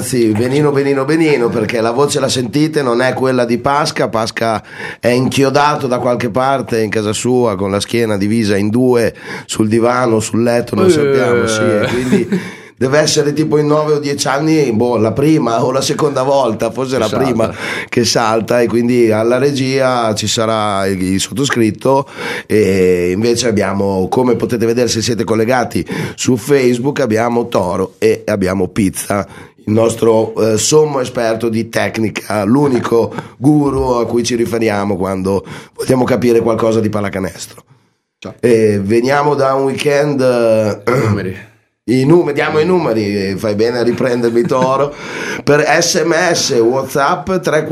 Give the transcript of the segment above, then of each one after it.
anzi benino, perché la voce la sentite, non è quella di Pasca è inchiodato da qualche parte in casa sua con la schiena divisa in due sul divano, sul letto, non sappiamo, sì, e quindi deve essere tipo in 9 o 10 anni, la prima o la seconda volta, forse la prima che salta, e quindi alla regia ci sarà il sottoscritto, e invece abbiamo, come potete vedere se siete collegati su Facebook, abbiamo Toro e abbiamo Pizza, il nostro sommo esperto di tecnica, l'unico guru a cui ci riferiamo quando vogliamo capire qualcosa di pallacanestro. E veniamo da un weekend diamo i numeri, fai bene a riprendermi Toro. Per SMS WhatsApp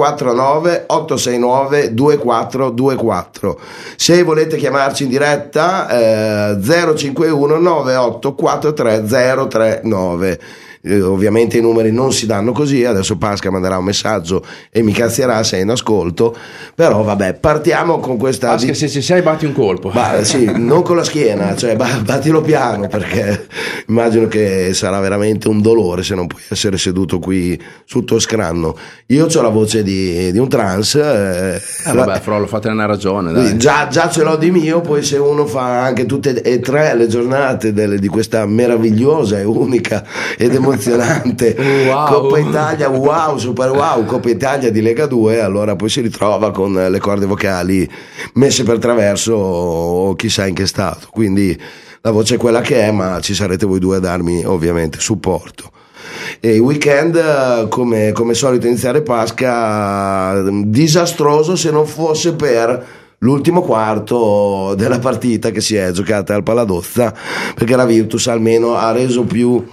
349 869 2424. Se volete chiamarci in diretta 051 9843 039. Ovviamente i numeri non si danno così, adesso Pasca manderà un messaggio e mi cazzierà se è in ascolto, però vabbè, partiamo con questa Pasca, se ci sei batti un colpo, sì, non con la schiena, cioè battilo piano, perché immagino che sarà veramente un dolore se non puoi essere seduto qui sul tuo scranno. Io ho la voce di un trans, vabbè, Frollo, fatene una ragione, dai. Già ce l'ho di mio, poi se uno fa anche tutte e tre le giornate di questa meravigliosa e unica ed emozionante Coppa Italia, super wow, Coppa Italia di Lega 2, allora poi si ritrova con le corde vocali messe per traverso o chissà in che stato, quindi la voce è quella che è, ma ci sarete voi due a darmi ovviamente supporto. E il weekend, come solito, iniziare Pasca disastroso se non fosse per l'ultimo quarto della partita che si è giocata al Paladozza, perché la Virtus almeno ha reso più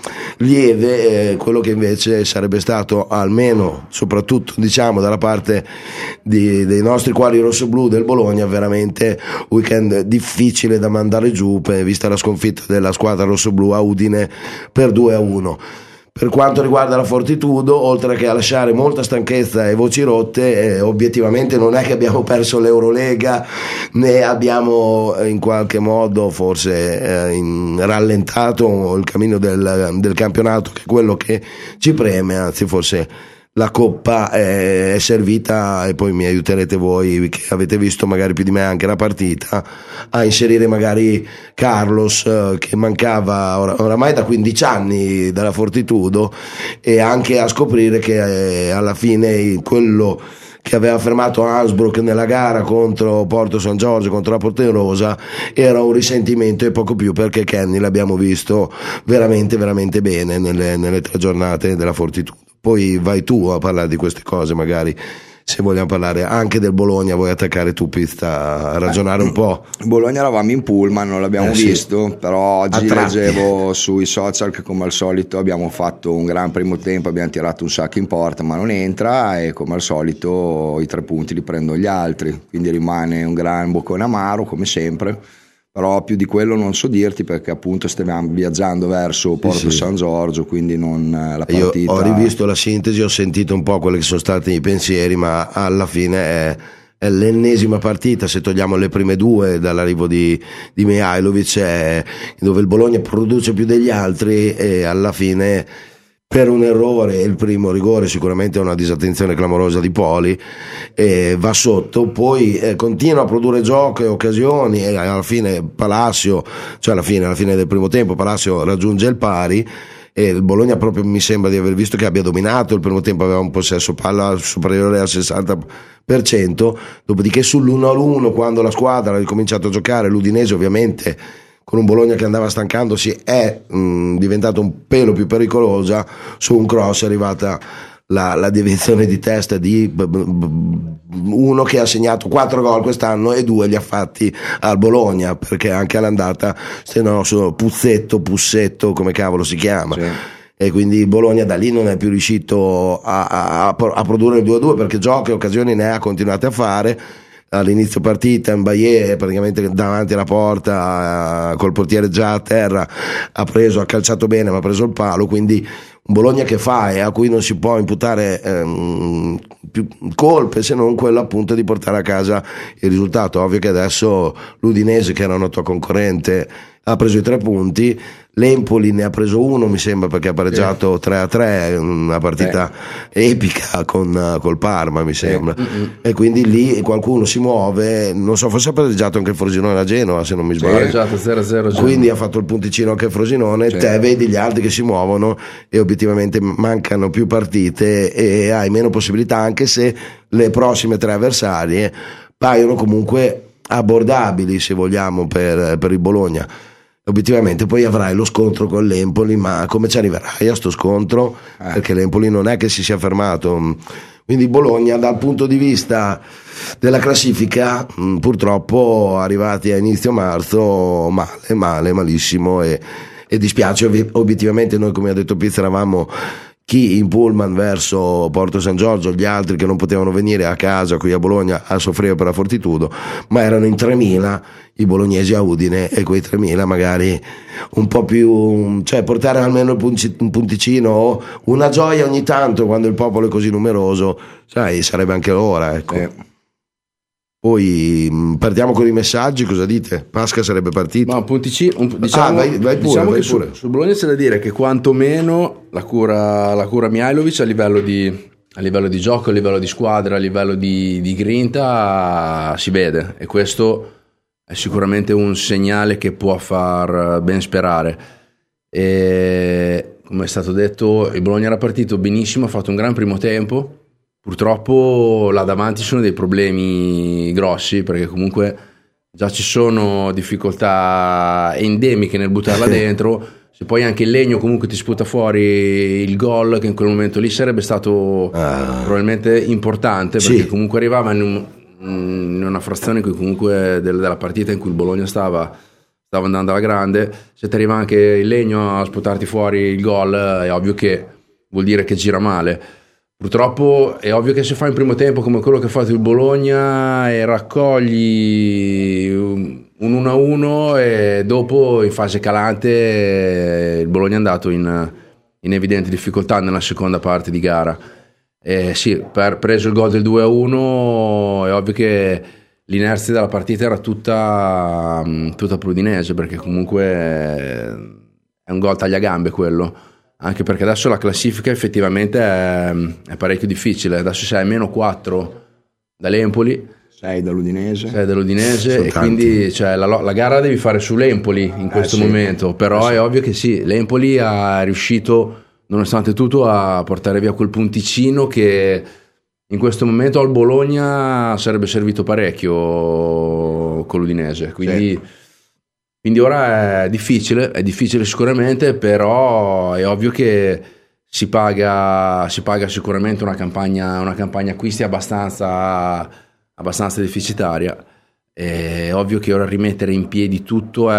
lieve quello che invece sarebbe stato, almeno soprattutto diciamo dalla parte dei nostri cuori rossoblù del Bologna, veramente weekend difficile da mandare giù, vista la sconfitta della squadra rossoblù a Udine per 2-1. Per quanto riguarda la Fortitudo, oltre che a lasciare molta stanchezza e voci rotte, obiettivamente non è che abbiamo perso l'Eurolega, né abbiamo in qualche modo forse rallentato il cammino del campionato, che è quello che ci preme, anzi forse la Coppa è servita, e poi mi aiuterete voi che avete visto magari più di me anche la partita, a inserire magari Carlos, che mancava oramai da 15 anni dalla Fortitudo, e anche a scoprire che alla fine quello che aveva fermato Hansbrook nella gara contro Porto San Giorgio, contro la Portenrosa, era un risentimento e poco più, perché Kenny l'abbiamo visto veramente veramente bene nelle 3 giornate della Fortitudo. Poi vai tu a parlare di queste cose, magari se vogliamo parlare anche del Bologna, vuoi attaccare tu, Pista, a ragionare un po'. Bologna eravamo in pullman, non l'abbiamo visto, sì. Però oggi leggevo sui social che come al solito abbiamo fatto un gran primo tempo, abbiamo tirato un sacco in porta ma non entra, e come al solito i 3 punti li prendono gli altri, quindi rimane un gran boccone amaro come sempre. Però più di quello non so dirti, perché appunto stiamo viaggiando verso Porto San Giorgio, quindi non la partita. Io ho rivisto la sintesi, ho sentito un po' quelli che sono stati i pensieri, ma alla fine è l'ennesima partita, se togliamo le prime 2 dall'arrivo di Mihajlovic, dove il Bologna produce più degli altri, e alla fine per un errore, il primo rigore sicuramente è una disattenzione clamorosa di Poli, va sotto, poi continua a produrre gioco e occasioni, e alla fine Palacio, cioè alla fine del primo tempo Palacio raggiunge il pari, e il Bologna proprio mi sembra di aver visto che abbia dominato il primo tempo, aveva un possesso palla superiore al 60%, dopodiché sull'1-1, quando la squadra ha ricominciato a giocare, l'Udinese ovviamente con un Bologna che andava stancandosi è diventato un pelo più pericolosa, su un cross è arrivata la deviazione di testa di uno che ha segnato 4 gol quest'anno e 2 li ha fatti al Bologna, perché anche all'andata sono Pussetto, come cavolo si chiama, sì. E quindi il Bologna da lì non è più riuscito a produrre il 2-2, perché giochi e occasioni ne ha continuate a fare. All'inizio partita Mbaye praticamente davanti alla porta, col portiere già a terra, ha calciato bene ma ha preso il palo, quindi un Bologna che fa e a cui non si può imputare più colpe, se non quello appunto di portare a casa il risultato. Ovvio che adesso l'Udinese, che era una tua concorrente ha preso i 3 punti, l'Empoli ne ha preso 1 mi sembra, perché ha pareggiato 3-3, una partita epica col Parma mi sembra, e quindi lì qualcuno si muove, non so, forse ha pareggiato anche il Frosinone a Genova se non mi sbaglio, pareggiato 0-0 quindi ha fatto il punticino anche il Frosinone, te vedi gli altri che si muovono e obiettivamente mancano più partite e hai meno possibilità, anche se le prossime 3 avversarie paiono comunque abbordabili se vogliamo per il Bologna. Obiettivamente poi avrai lo scontro con l'Empoli, ma come ci arriverai a sto scontro? Perché l'Empoli non è che si sia fermato, quindi Bologna dal punto di vista della classifica purtroppo arrivati a inizio marzo malissimo e dispiace. Obiettivamente noi, come ha detto Pizza, eravamo chi in pullman verso Porto San Giorgio, gli altri che non potevano venire a casa qui a Bologna a soffrire per la Fortitudo, ma erano in 3.000 i bolognesi a Udine, e quei 3.000 magari un po' più, cioè portare almeno un punticino o una gioia ogni tanto quando il popolo è così numeroso, sai, sarebbe anche l'ora, ecco. Poi partiamo con i messaggi, cosa dite? Pasca sarebbe partito. Ma un punticino, diciamo, vai pure, diciamo vai che pure. Su Bologna c'è da dire che quantomeno la cura Mihajlovic a livello di gioco, a livello di squadra, a livello di grinta si vede, e questo è sicuramente un segnale che può far ben sperare. E come è stato detto, il Bologna era partito benissimo, ha fatto un gran primo tempo. Purtroppo là davanti sono dei problemi grossi, perché comunque già ci sono difficoltà endemiche nel buttarla dentro. Se poi anche il Legno comunque ti sputa fuori il gol, che in quel momento lì sarebbe stato probabilmente importante, perché comunque arrivava in una frazione in cui comunque della partita in cui il Bologna stava andando alla grande. Se ti arriva anche il Legno a sputarti fuori il gol, è ovvio che vuol dire che gira male. Purtroppo è ovvio che se fai un primo tempo come quello che ha fatto il Bologna e raccogli un 1-1 e dopo in fase calante il Bologna è andato in evidente difficoltà nella seconda parte di gara. Preso il gol del 2-1 è ovvio che l'inerzia della partita era tutta Udinese, perché comunque è un gol tagliagambe quello. Anche perché adesso la classifica effettivamente è parecchio difficile. Adesso sei a -4 dall'Empoli, 6 dall'Udinese, e quindi cioè, la gara la devi fare sull'Empoli in questo momento. Però è ovvio che sì, l'Empoli ha riuscito nonostante tutto a portare via quel punticino che in questo momento al Bologna sarebbe servito parecchio con l'Udinese. Quindi ora è difficile sicuramente, però è ovvio che si paga sicuramente una campagna acquisti abbastanza deficitaria. È ovvio che ora rimettere in piedi tutto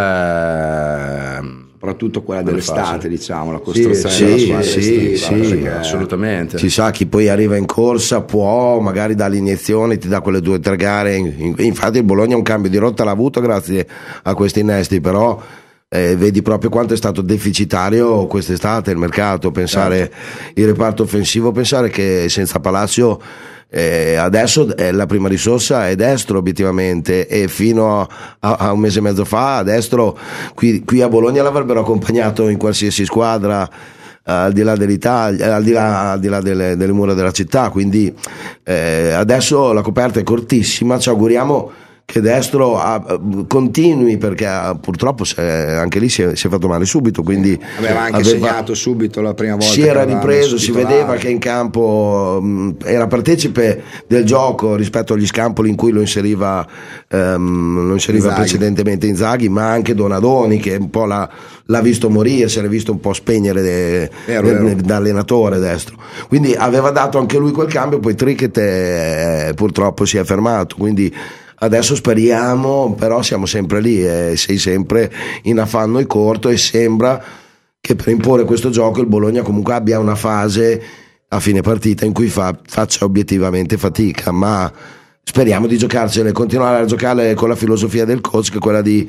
è soprattutto quella dell'estate, diciamo, la costruzione della squadra. Assolutamente. Si sa, chi poi arriva in corsa può, magari dà l'iniezione, ti dà quelle 2 o 3 gare. Infatti il Bologna un cambio di rotta l'ha avuto grazie a questi innesti, però vedi proprio quanto è stato deficitario quest'estate il mercato. Pensare il reparto offensivo, pensare che senza Palacio adesso la prima risorsa è destro obiettivamente, e fino a un mese e mezzo fa a destro qui a Bologna l'avrebbero accompagnato in qualsiasi squadra al di là dell'Italia, al di là delle mura della città, quindi adesso la coperta è cortissima. Ci auguriamo che destro continui, perché purtroppo anche lì si è fatto male subito, quindi aveva anche segnato subito la prima volta, si era ripreso, si vedeva che in campo era partecipe del gioco rispetto agli scampoli in cui lo inseriva precedentemente Inzaghi, ma anche Donadoni, che un po' l'ha visto morire, si era visto un po' spegnere da allenatore destro, quindi aveva dato anche lui quel cambio. Poi Tricket purtroppo si è fermato, quindi adesso speriamo, però siamo sempre lì, sei sempre in affanno e corto, e sembra che per imporre questo gioco il Bologna comunque abbia una fase a fine partita in cui faccia obiettivamente fatica, ma speriamo di giocarcele, continuare a giocare con la filosofia del coach, che è quella di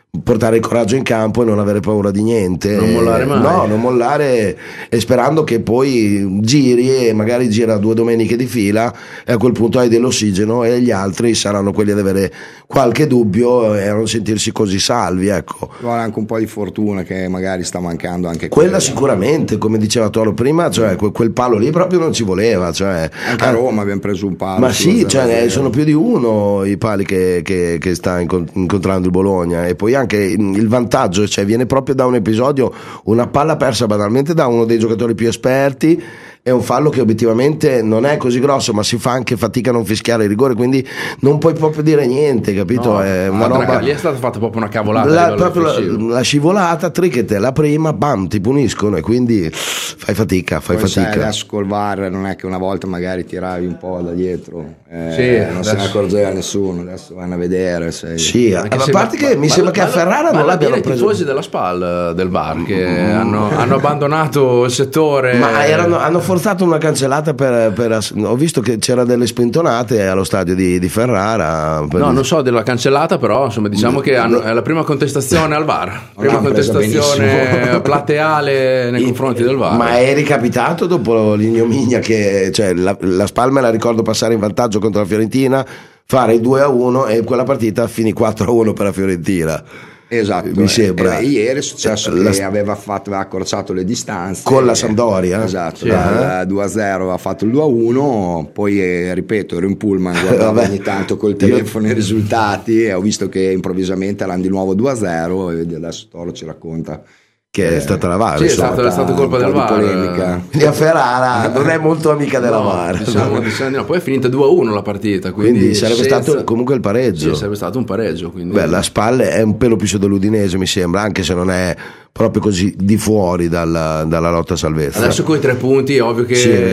portare il coraggio in campo e non avere paura di niente, non mollare mai. No, non mollare, e sperando che poi giri e magari gira 2 domeniche di fila e a quel punto hai dell'ossigeno e gli altri saranno quelli ad avere qualche dubbio e a non sentirsi così salvi, ecco. Vuole anche un po' di fortuna che magari sta mancando anche quella sicuramente, come diceva Toro prima, cioè quel palo lì proprio non ci voleva, cioè, anche a Roma abbiamo preso un palo, ma sì, cioè, sono più di uno i pali che sta incontrando il Bologna, e poi anche il vantaggio, cioè, viene proprio da un episodio, una palla persa banalmente da uno dei giocatori più esperti. È un fallo che obiettivamente non è così grosso, ma si fa anche fatica a non fischiare il rigore, quindi non puoi proprio dire niente, capito? No, è una roba. Lì è stata fatta proprio una cavolata. La scivolata, tricket è la prima, bam, ti puniscono e quindi fai fatica. Adesso col VAR non è che una volta magari tiravi un po' da dietro, sì, non se ne accorgeva nessuno, adesso vanno a vedere. Sì, a parte che mi sembra che a Ferrara non l'abbiano preso. I tifosi della SPAL del VAR che hanno abbandonato il settore, ma hanno forzato una cancellata ho visto che c'era delle spintonate allo stadio di Ferrara. Non so della cancellata, però insomma diciamo che è la prima contestazione al VAR, prima contestazione plateale nei confronti del VAR. Ma è ricapitato dopo l'ignominia che, cioè, la SPAL me la ricordo passare in vantaggio contro la Fiorentina, fare il 2-1 e quella partita finì 4-1 per la Fiorentina. Esatto, mi sembra. Ieri è successo che aveva accorciato le distanze con la Sampdoria. Esatto, sì, dal 2-0 aveva fatto il 2-1, poi ripeto, ero in pullman, guardavo ogni tanto col telefono i risultati e ho visto che improvvisamente erano di nuovo 2-0 e adesso Toro ci racconta che è stata la VAR. Sì, è stata colpa del VAR. Quindi a Ferrara non è molto amica della VAR. Diciamo no. Poi è finita 2-1 la partita. Quindi sarebbe stato comunque il pareggio. Sì, sarebbe stato un pareggio. Quindi. Beh, la SPAL è un pelo più su dell'Udinese, mi sembra, anche se non è proprio così di fuori dalla lotta a salvezza. Adesso con i 3 punti è ovvio che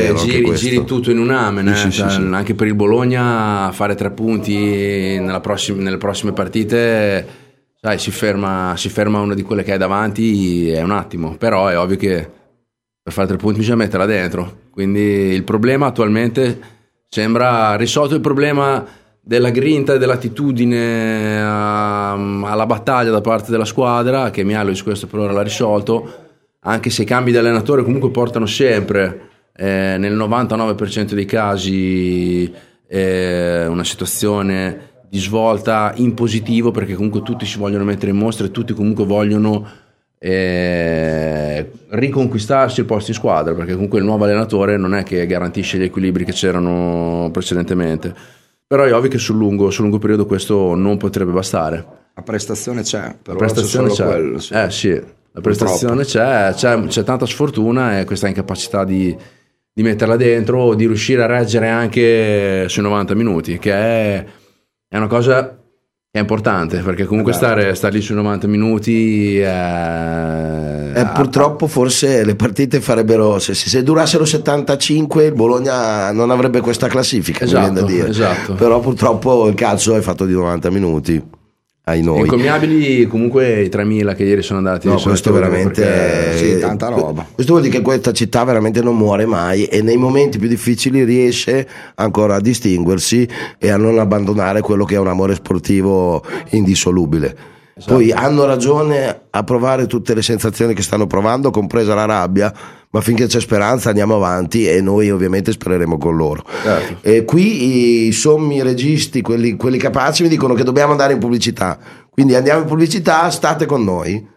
giri tutto in un amen. Sì. Anche per il Bologna fare 3 punti nelle prossime partite. Sai, si ferma una di quelle che hai davanti, è un attimo, però è ovvio che per fare 3 punti bisogna metterla dentro, quindi il problema attualmente sembra risolto, il problema della grinta e dell'attitudine alla battaglia da parte della squadra, che Mihajlović questo per ora l'ha risolto, anche se i cambi di allenatore comunque portano sempre nel 99% dei casi una situazione di svolta in positivo, perché comunque tutti si vogliono mettere in mostra e tutti comunque vogliono riconquistarsi il posto in squadra, perché comunque il nuovo allenatore non è che garantisce gli equilibri che c'erano precedentemente, però è ovvio che sul lungo periodo questo non potrebbe bastare. La prestazione c'è, però la prestazione c'è. Quello, sì. Sì, la prestazione c'è tanta sfortuna e questa incapacità di metterla dentro, di riuscire a reggere anche sui 90 minuti, che è una cosa che è importante, perché comunque stare lì sui 90 minuti purtroppo forse le partite farebbero, se durassero 75 il Bologna non avrebbe questa classifica, esatto, mi viene da dire. Esatto. Però purtroppo il calcio è fatto di 90 minuti. Incommiabili comunque i 3.000 che ieri sono andati. No, questo veramente sì, tanta roba. Questo vuol dire che questa città veramente non muore mai e nei momenti più difficili riesce ancora a distinguersi e a non abbandonare quello che è un amore sportivo indissolubile. Esatto. Poi hanno ragione a provare tutte le sensazioni che stanno provando, compresa la rabbia, ma finché c'è speranza andiamo avanti e noi ovviamente spereremo con loro. Certo. E qui i sommi registi, quelli capaci, mi dicono che dobbiamo andare in pubblicità, quindi andiamo in pubblicità, state con noi.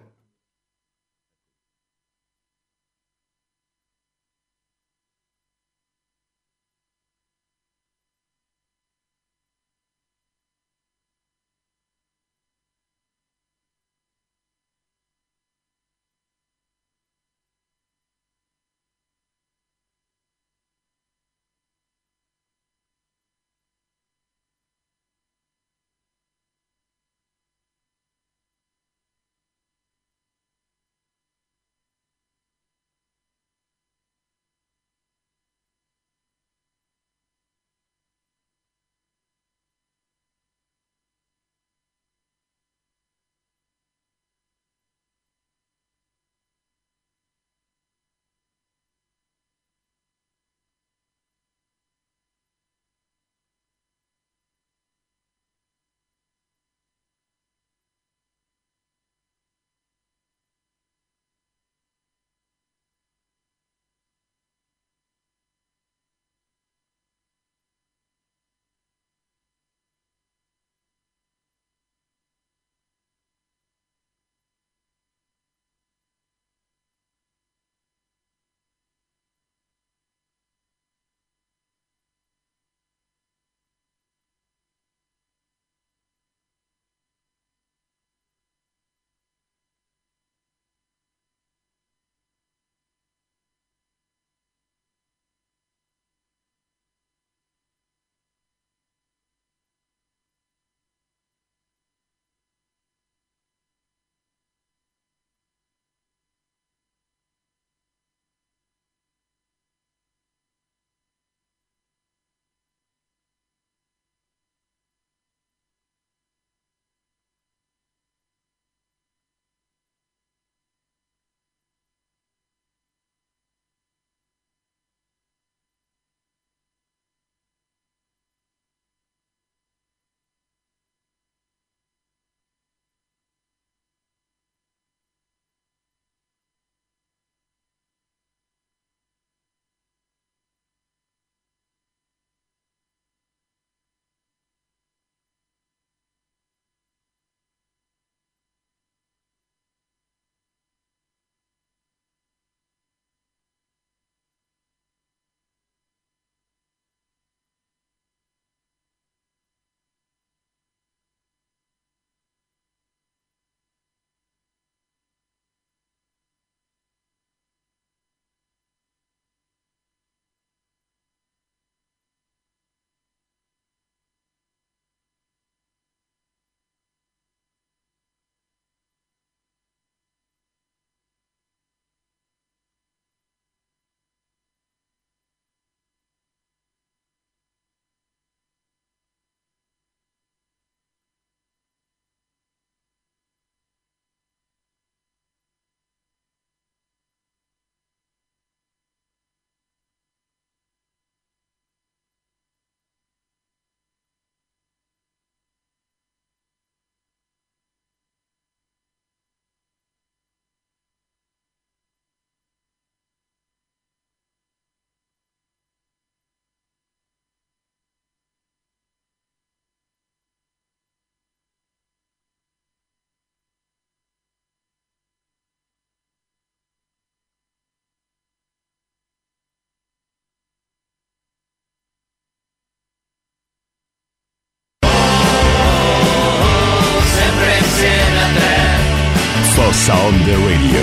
Ex on the Radio.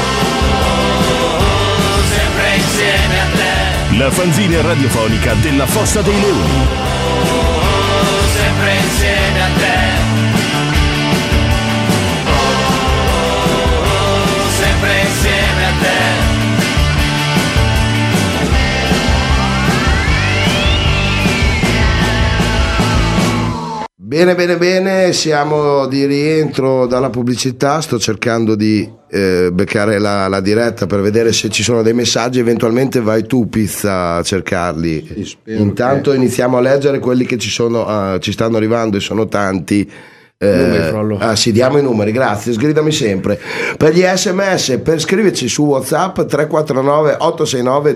Sempre insieme a te. La fanzine radiofonica della Fossa dei Leoni. Sempre insieme a te. Sempre insieme a te. Bene, bene, bene, siamo di rientro dalla pubblicità, sto cercando di beccare la diretta per vedere se ci sono dei messaggi, eventualmente vai tu Pizza a cercarli. Intanto iniziamo a leggere quelli che ci stanno arrivando e sono tanti. Sì, diamo i numeri, grazie, sgridami sempre. Per gli sms, per scriverci su WhatsApp 349 869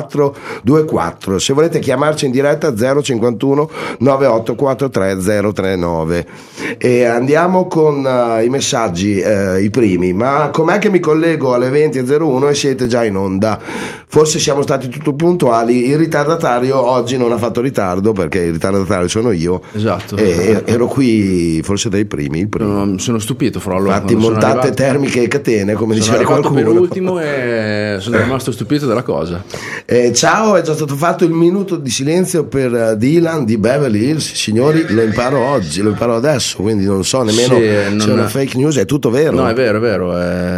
2424. Se volete chiamarci in diretta 051 9843 039. E andiamo con i messaggi, i primi. Ma com'è che mi collego alle 20.01 e siete già in onda? Forse siamo stati tutto puntuali. Il ritardatario oggi non ha fatto ritardo, perché il ritardatario sono io. Esatto. E ero qui forse dai primi. Sono stupito, Frollo. Infatti montate termiche e catene, come diceva qualcuno. Per ultimo e sono rimasto stupito della cosa. Ciao, è già stato fatto il minuto di silenzio per Dylan di Beverly Hills. Signori, lo imparo oggi, lo imparo adesso, quindi non so nemmeno se è una fake news, è tutto vero. No, è vero.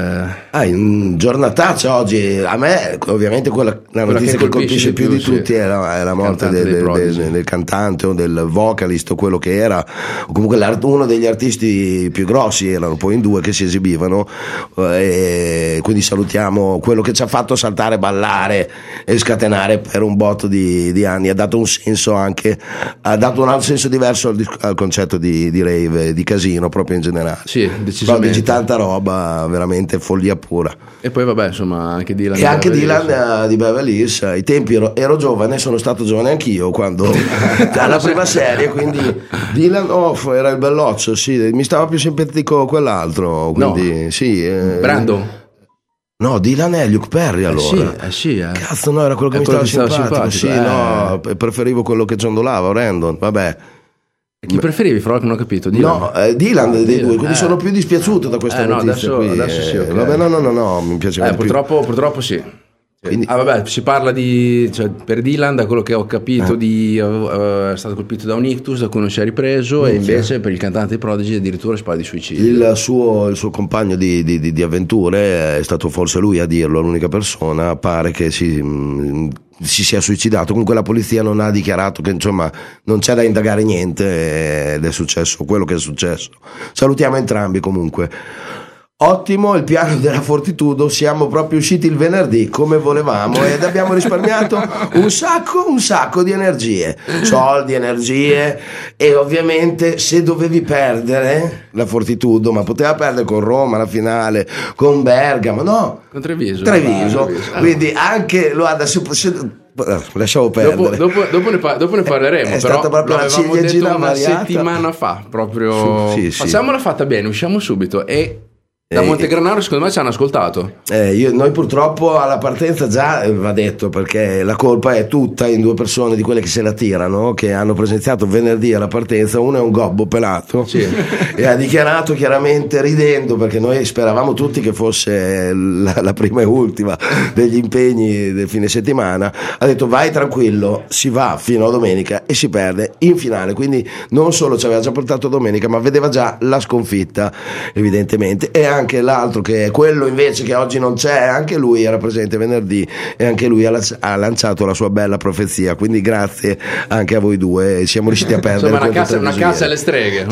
In giornataccia oggi. A me ovviamente la notizia che colpisce più di tutti è la morte del cantante o del vocalist o quello che era, o comunque uno degli artisti più grossi, erano poi in due che si esibivano, e quindi salutiamo quello che ci ha fatto saltare, ballare e scatenare per un botto di anni. Ha dato un senso anche, ha dato un altro senso diverso al concetto di rave, di casino proprio in generale. Sì, decisamente. Dici tanta roba, veramente follia pura. E poi vabbè, insomma, anche Dylan. E anche Dylan di Beverly Hills. Ai tempi ero giovane, sono stato giovane anch'io quando alla prima serie, quindi Dylan era il belloccio, sì, mi stava più simpatico quell'altro, quindi no. Sì. Brandon. No, Dylan è Luke Perry allora. Sì. Cazzo, no, era quello che mi stava simpatico. Sì, no, preferivo quello che ciondolava, Brandon, vabbè. Chi preferivi, Frollo, che non ho capito? Dylan? No, Dylan dei due, quindi sono più dispiaciuto da questa notizia. Adesso sì, okay. Vabbè, no, mi piaceva purtroppo sì. Quindi, vabbè, si parla per Dylan, da quello che ho capito, è stato colpito da un ictus da cui non si è ripreso, e invece per il cantante dei Prodigy addirittura si parla di suicidio. Il suo compagno di avventure è stato forse lui a dirlo, l'unica persona, pare che si sia suicidato. Comunque la polizia non ha dichiarato che insomma non c'è da indagare niente ed è successo quello che è successo. Salutiamo entrambi comunque. Ottimo il piano della Fortitudo, siamo proprio usciti il venerdì come volevamo ed abbiamo risparmiato un sacco di energie, soldi, energie, e ovviamente se dovevi perdere la Fortitudo, ma poteva perdere con Roma la finale, con Bergamo, no? Con Treviso. Quindi anche lo ha da lasciamo perdere. Dopo ne parleremo. È stata proprio una ciliegina una settimana fa, proprio sì. Facciamola fatta bene, usciamo subito. E da Montegranaro secondo me ci hanno ascoltato. Noi purtroppo alla partenza già va detto, perché la colpa è tutta in due persone di quelle che se la tirano, che hanno presenziato venerdì alla partenza. Uno è un gobbo pelato, sì. E ha dichiarato chiaramente ridendo, perché noi speravamo tutti che fosse la prima e ultima degli impegni del fine settimana, ha detto vai tranquillo, si va fino a domenica e si perde in finale, quindi non solo ci aveva già portato domenica, ma vedeva già la sconfitta evidentemente. E anche l'altro, che è quello invece che oggi non c'è, anche lui era presente venerdì e anche lui ha lanciato la sua bella profezia, quindi grazie anche a voi due, siamo riusciti a perdere. Insomma, una cassa alle streghe.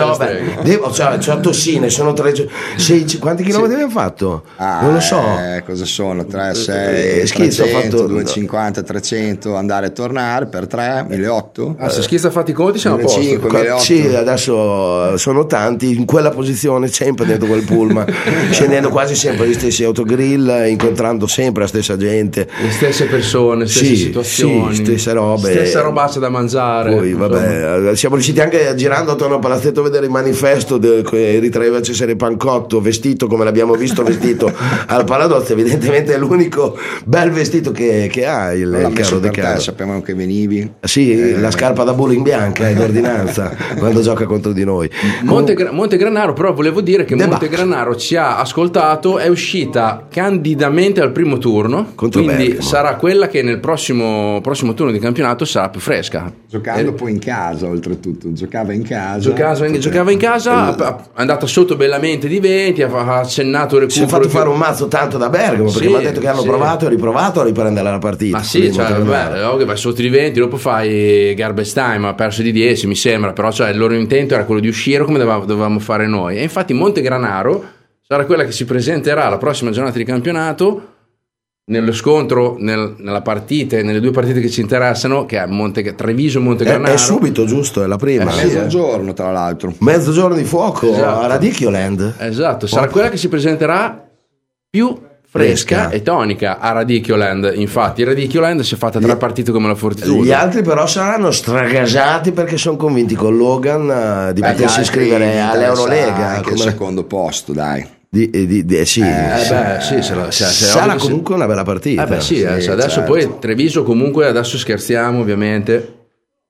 C'ho tossine, sono 6, quanti chilometri abbiamo fatto? Non lo so. Cosa sono? 3, 6, schizzo, 300, 250, 300, andare e tornare per 3, 1.800. Se schizza fatti i conti siamo a posto. 1.500, 1.800. Sì, adesso sono tanti in quella posizione, sempre dentro quel pullman, scendendo quasi sempre gli stessi autogrill, incontrando sempre la stessa gente, le stesse persone, stesse situazioni, stesse robe, stessa robaccia da mangiare. Poi vabbè, siamo riusciti anche girando attorno al palazzetto a vedere il manifesto che ritraeva Cesare Pancotto vestito come l'abbiamo visto vestito al Paladozzi. Evidentemente è l'unico bel vestito che ha il carro De Caro. Sappiamo che venivi. Sì, la scarpa da bowling bianca è d'ordinanza quando gioca contro di noi. Montegranaro, però volevo dire che Montegranaro Granaro ci ha ascoltato, è uscita candidamente al primo turno, Contro quindi Bergamo. sarà quella che nel prossimo turno di campionato sarà più fresca. Giocando poi in casa, oltretutto, giocava in casa. Giocava in casa, è andata sotto bellamente di venti, ha accennato il Si è recupero. fatto fare un mazzo tanto da Bergamo, perché Sì, mi ha detto che hanno sì. provato e riprovato a riprendere la partita. Ma sì, Quindi cioè, Montegranaro. vabbè, vai sotto di 20, dopo fai garbage time, ha perso di 10 mi sembra, però cioè, il loro intento era quello di uscire come dovevamo fare noi, e infatti Montegranaro sarà quella che si presenterà la prossima giornata di campionato nello scontro, nella partita, nelle due partite che ci interessano, che è Treviso e Montegranaro. È subito, giusto? È la prima. A mezzogiorno, tra l'altro. Mezzogiorno di fuoco Esatto. a Radicchioland. Esatto, sarà quella che si presenterà più fresca Fresca. e tonica a Radicchioland. Infatti Radicchioland si è fatta 3 partite come la Fortitudo. Gli altri però saranno stragasati perché sono convinti con Logan di potersi iscrivere all'Eurolega. Anche il secondo posto, dai. Sì, Sì, sarà comunque una bella partita. Sì, adesso certo. poi Treviso comunque, adesso scherziamo ovviamente,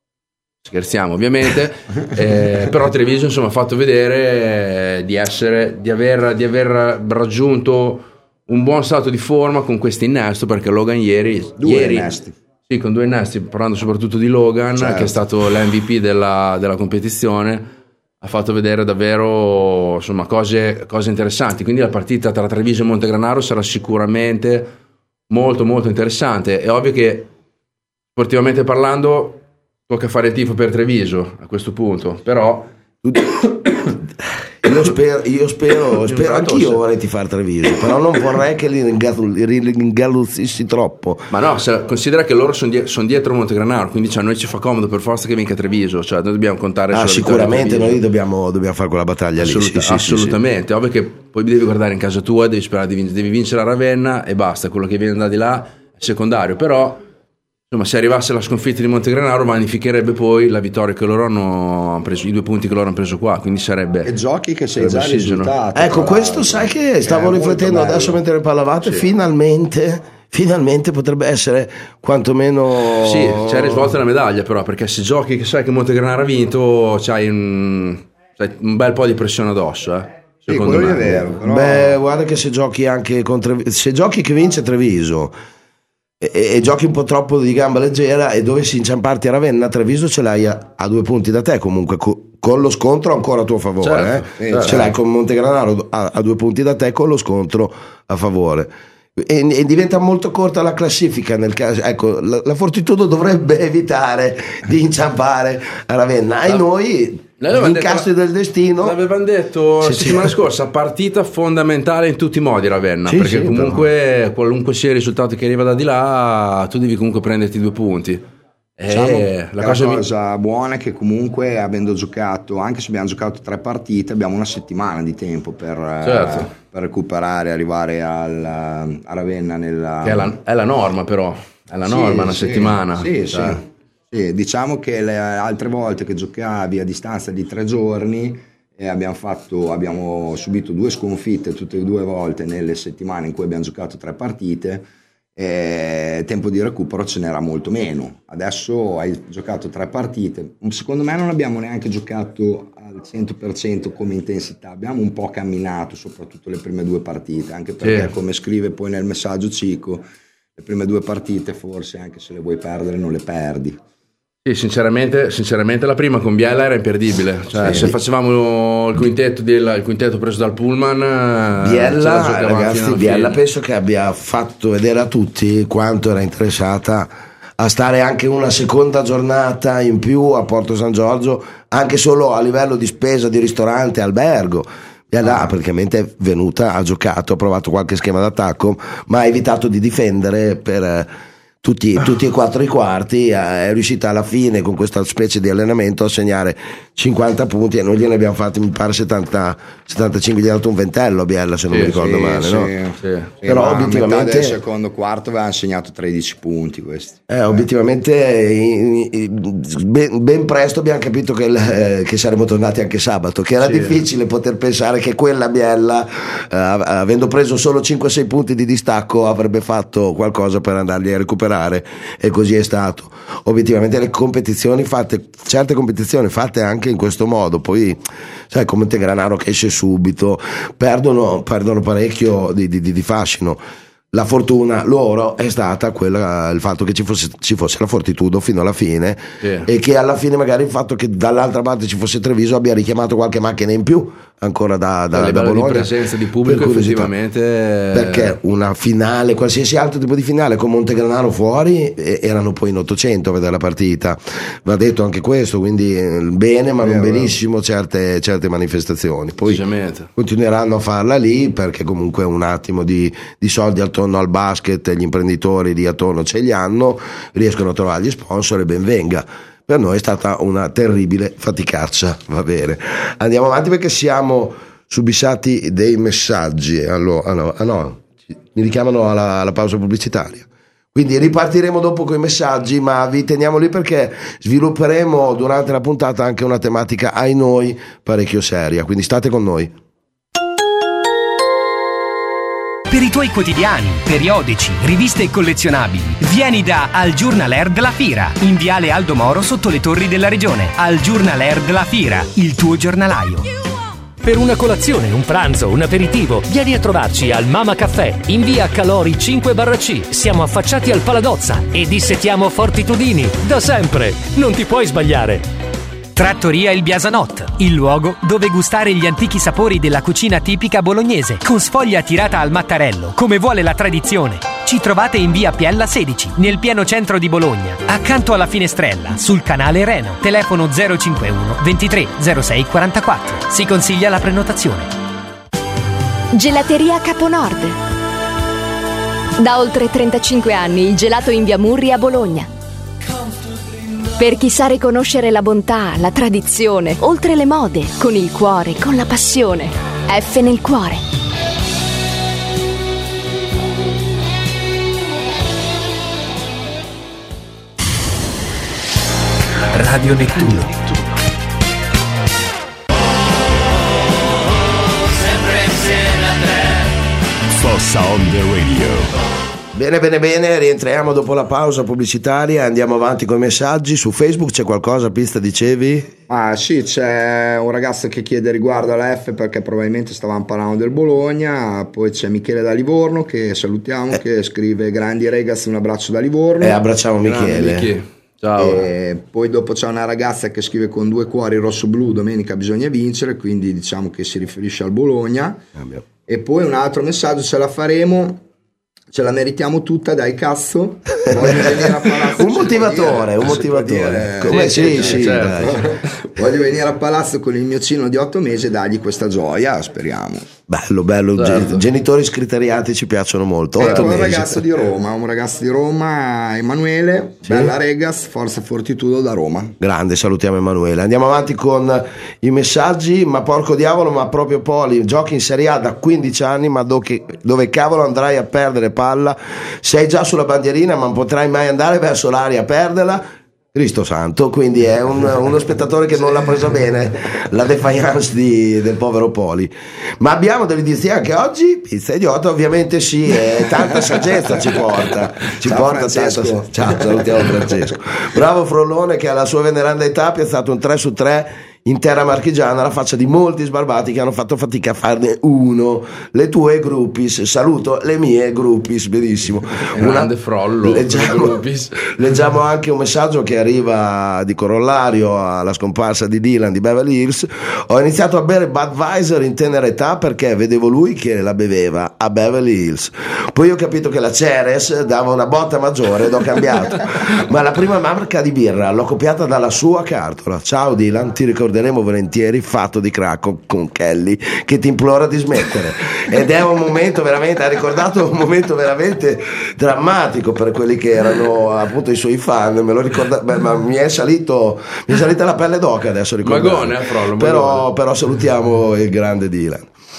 però Treviso insomma ha fatto vedere di aver raggiunto un buon stato di forma con questo innesto, perché Logan ieri innesti. sì, con 2 innesti, parlando soprattutto di Logan, Certo. che è stato l'MVP della competizione, ha fatto vedere davvero insomma cose interessanti, quindi la partita tra Treviso e Montegranaro sarà sicuramente molto molto interessante. È ovvio che sportivamente parlando tocca fare il tifo per Treviso a questo punto, però Io spero anch'io vorrei tifare Treviso, però non vorrei che li ringaluzzissi troppo. ma no, considera che loro sono dietro Montegranaro, quindi cioè, noi ci fa comodo per forza che vinca Treviso, cioè noi dobbiamo contare sulla Sicuramente vittoria di noi Treviso. dobbiamo fare quella battaglia lì. Sì, assolutamente, ovvio che poi devi guardare in casa tua, devi sperare devi vincere a Ravenna e basta, quello che viene da di là è secondario, però insomma se arrivasse la sconfitta di Montegranaro vanificherebbe poi la vittoria che loro hanno preso, i 2 punti che loro hanno preso qua, quindi sarebbe E giochi che sei sarebbe già ossigeno. risultato. Ecco, tra questo l'altro. sai che stavo È riflettendo molto adesso bello. mentre parlavate, finalmente potrebbe essere quantomeno Sì, c'è risvolta la medaglia però, perché se giochi che sai che Montegranaro ha vinto c'hai un bel po' di pressione addosso, Sì, secondo quello me. è vero. Però... Beh, guarda che se giochi anche se giochi che vince Treviso e giochi un po' troppo di gamba leggera e dovessi inciamparti a Ravenna, Treviso ce l'hai a 2 punti da te comunque, con lo scontro ancora a tuo favore, Certo, ce l'hai con Montegranaro a 2 punti da te con lo scontro a favore. E diventa molto corta la classifica nel caso, ecco, la Fortitudo dovrebbe evitare di inciampare a Ravenna e noi L'avevano gli detto- incastri del destino. L'avevano detto la Sì, settimana sì. scorsa, partita fondamentale in tutti i modi Ravenna, Sì, perché sì, comunque qualunque sia il risultato che arriva da di là, tu devi comunque prenderti 2 punti. Diciamo, La cosa buona è che comunque avendo giocato, anche se abbiamo giocato 3 partite, abbiamo una settimana di tempo per recuperare, arrivare a Ravenna nella... che è la norma però, è la norma una settimana. Sì, Cioè, sì. Diciamo che le altre volte che giocavi a distanza di 3 giorni abbiamo subito 2 sconfitte tutte e 2 volte nelle settimane in cui abbiamo giocato 3 partite. Tempo di recupero ce n'era molto meno. Adesso hai giocato 3 partite, secondo me non abbiamo neanche giocato al 100% come intensità, abbiamo un po' camminato soprattutto le prime 2 partite, anche perché come scrive poi nel messaggio Cico, le prime 2 partite forse anche se le vuoi perdere non le perdi. sì, sinceramente la prima con Biella era imperdibile, cioè, se facevamo il quintetto preso dal Pullman, Biella, ragazzi, Biella penso che abbia fatto vedere a tutti quanto era interessata a stare anche una seconda giornata in più a Porto San Giorgio, anche solo a livello di spesa di ristorante, albergo. Biella praticamente è venuta, ha giocato, ha provato qualche schema d'attacco, ma ha evitato di difendere per tutti e 4 i quarti, è riuscita alla fine con questa specie di allenamento a segnare 50 punti e noi gliene abbiamo fatti mi pare 75, gli ha dato un ventello a Biella se non mi ricordo male, no? Però Però obiettivamente a metà del secondo quarto avevano segnato 13 punti questi. obiettivamente ben presto abbiamo capito che saremmo tornati anche sabato, che era difficile poter pensare che quella Biella avendo preso solo 5-6 punti di distacco avrebbe fatto qualcosa per andarli a recuperare superare, e così è stato. Obiettivamente certe competizioni fatte anche in questo modo, poi sai, come Montegranaro che esce subito, perdono parecchio di fascino. La fortuna loro è stata quella, il fatto che ci fosse la Fortitudo fino alla fine, e che alla fine magari il fatto che dall'altra parte ci fosse Treviso abbia richiamato qualche macchina in più ancora da Bologna, di presenza di pubblico effettivamente, perché una finale, qualsiasi altro tipo di finale con Montegranaro fuori, erano poi in 800 a vedere la partita, va detto anche questo, quindi bene ma non benissimo certe manifestazioni, poi continueranno a farla lì perché comunque un attimo di soldi attorno al basket, gli imprenditori lì attorno ce li hanno, riescono a trovare gli sponsor e ben venga. Per noi è stata una terribile faticaccia, va bene. Andiamo avanti perché siamo subissati dei messaggi. Mi richiamano alla pausa pubblicitaria. Quindi ripartiremo dopo con i messaggi, ma vi teniamo lì perché svilupperemo durante la puntata anche una tematica ai noi parecchio seria, quindi state con noi. Per i tuoi quotidiani, periodici, riviste e collezionabili, vieni da Al Giornaler della Fira, in viale Aldo Moro sotto le torri della regione. Al Giornaler della Fira, il tuo giornalaio. Per una colazione, un pranzo, un aperitivo, vieni a trovarci al Mama Caffè, in via Calori 5/C. Siamo affacciati al Paladozza e dissettiamo Fortitudini, da sempre. Non ti puoi sbagliare. Trattoria Il Biasanot, il luogo dove gustare gli antichi sapori della cucina tipica bolognese, con sfoglia tirata al mattarello, come vuole la tradizione. Ci trovate in via Piella 16, nel pieno centro di Bologna, accanto alla Finestrella, sul canale Reno. Telefono 051 23 06 44. Si consiglia la prenotazione. Gelateria Caponord. Da oltre 35 anni il gelato in via Murri a Bologna. Per chi sa riconoscere la bontà, la tradizione, oltre le mode, con il cuore, con la passione. F nel cuore. Radio Nettuno. Sempre insieme a te. Fossa on the radio. Bene, rientriamo dopo la pausa pubblicitaria e andiamo avanti con i messaggi. Su Facebook c'è qualcosa, Pista, dicevi? Ah sì, c'è un ragazzo che chiede riguardo alla F perché probabilmente stavamo parlando del Bologna, poi c'è Michele da Livorno che salutiamo, che scrive grandi ragazzi, un abbraccio da Livorno. Abbracciamo Michele. Ciao. E poi dopo c'è una ragazza che scrive con 2 cuori rosso-blu, domenica bisogna vincere, quindi diciamo che si riferisce al Bologna. E poi un altro messaggio, ce la faremo. Ce la meritiamo tutta, dai cazzo. Voglio venire a Palazzo. un motivatore. Come sì, certo. Voglio venire a Palazzo con il mio cino di 8 mesi e dargli questa gioia, speriamo. Bello, certo. Genitori scriteriati ci piacciono molto. Un ragazzo di Roma, Emanuele, sì. Bella Regas, Forza Fortitudo da Roma. Grande, salutiamo Emanuele. Andiamo avanti con i messaggi. Ma porco diavolo, ma proprio Poli, giochi in Serie A da 15 anni, ma dove cavolo andrai a perdere palla? Sei già sulla bandierina, ma non potrai mai andare verso l'area a perderla. Cristo santo, quindi è uno spettatore che non l'ha presa bene la defiance del povero Poli. Ma abbiamo delle indizi anche oggi. Pizza idiota, ovviamente sì, tanta saggezza ci porta. Francesco. Ciao, salutiamo Francesco. Bravo Frollone che alla sua veneranda età ha piazzato un 3/3 in terra marchigiana, alla faccia di molti sbarbati che hanno fatto fatica a farne uno. Le tue groupies, saluto le mie groupies, benissimo. Grande Frollo. Leggiamo anche un messaggio che arriva di corollario alla scomparsa di Dylan di Beverly Hills. Ho iniziato a bere Budweiser in tenera età perché vedevo lui che la beveva a Beverly Hills, poi ho capito che la Ceres dava una botta maggiore ed ho cambiato, ma la prima marca di birra l'ho copiata dalla sua cartola. Ciao Dylan, ti ricorderemo volentieri, fatto di crack con Kelly che ti implora di smettere. Ed è un momento veramente, ha ricordato un momento veramente drammatico per quelli che erano appunto i suoi fan. Me lo ricorda, ma mi è salita la pelle d'oca adesso ricordare. Magone, però salutiamo il grande Dylan.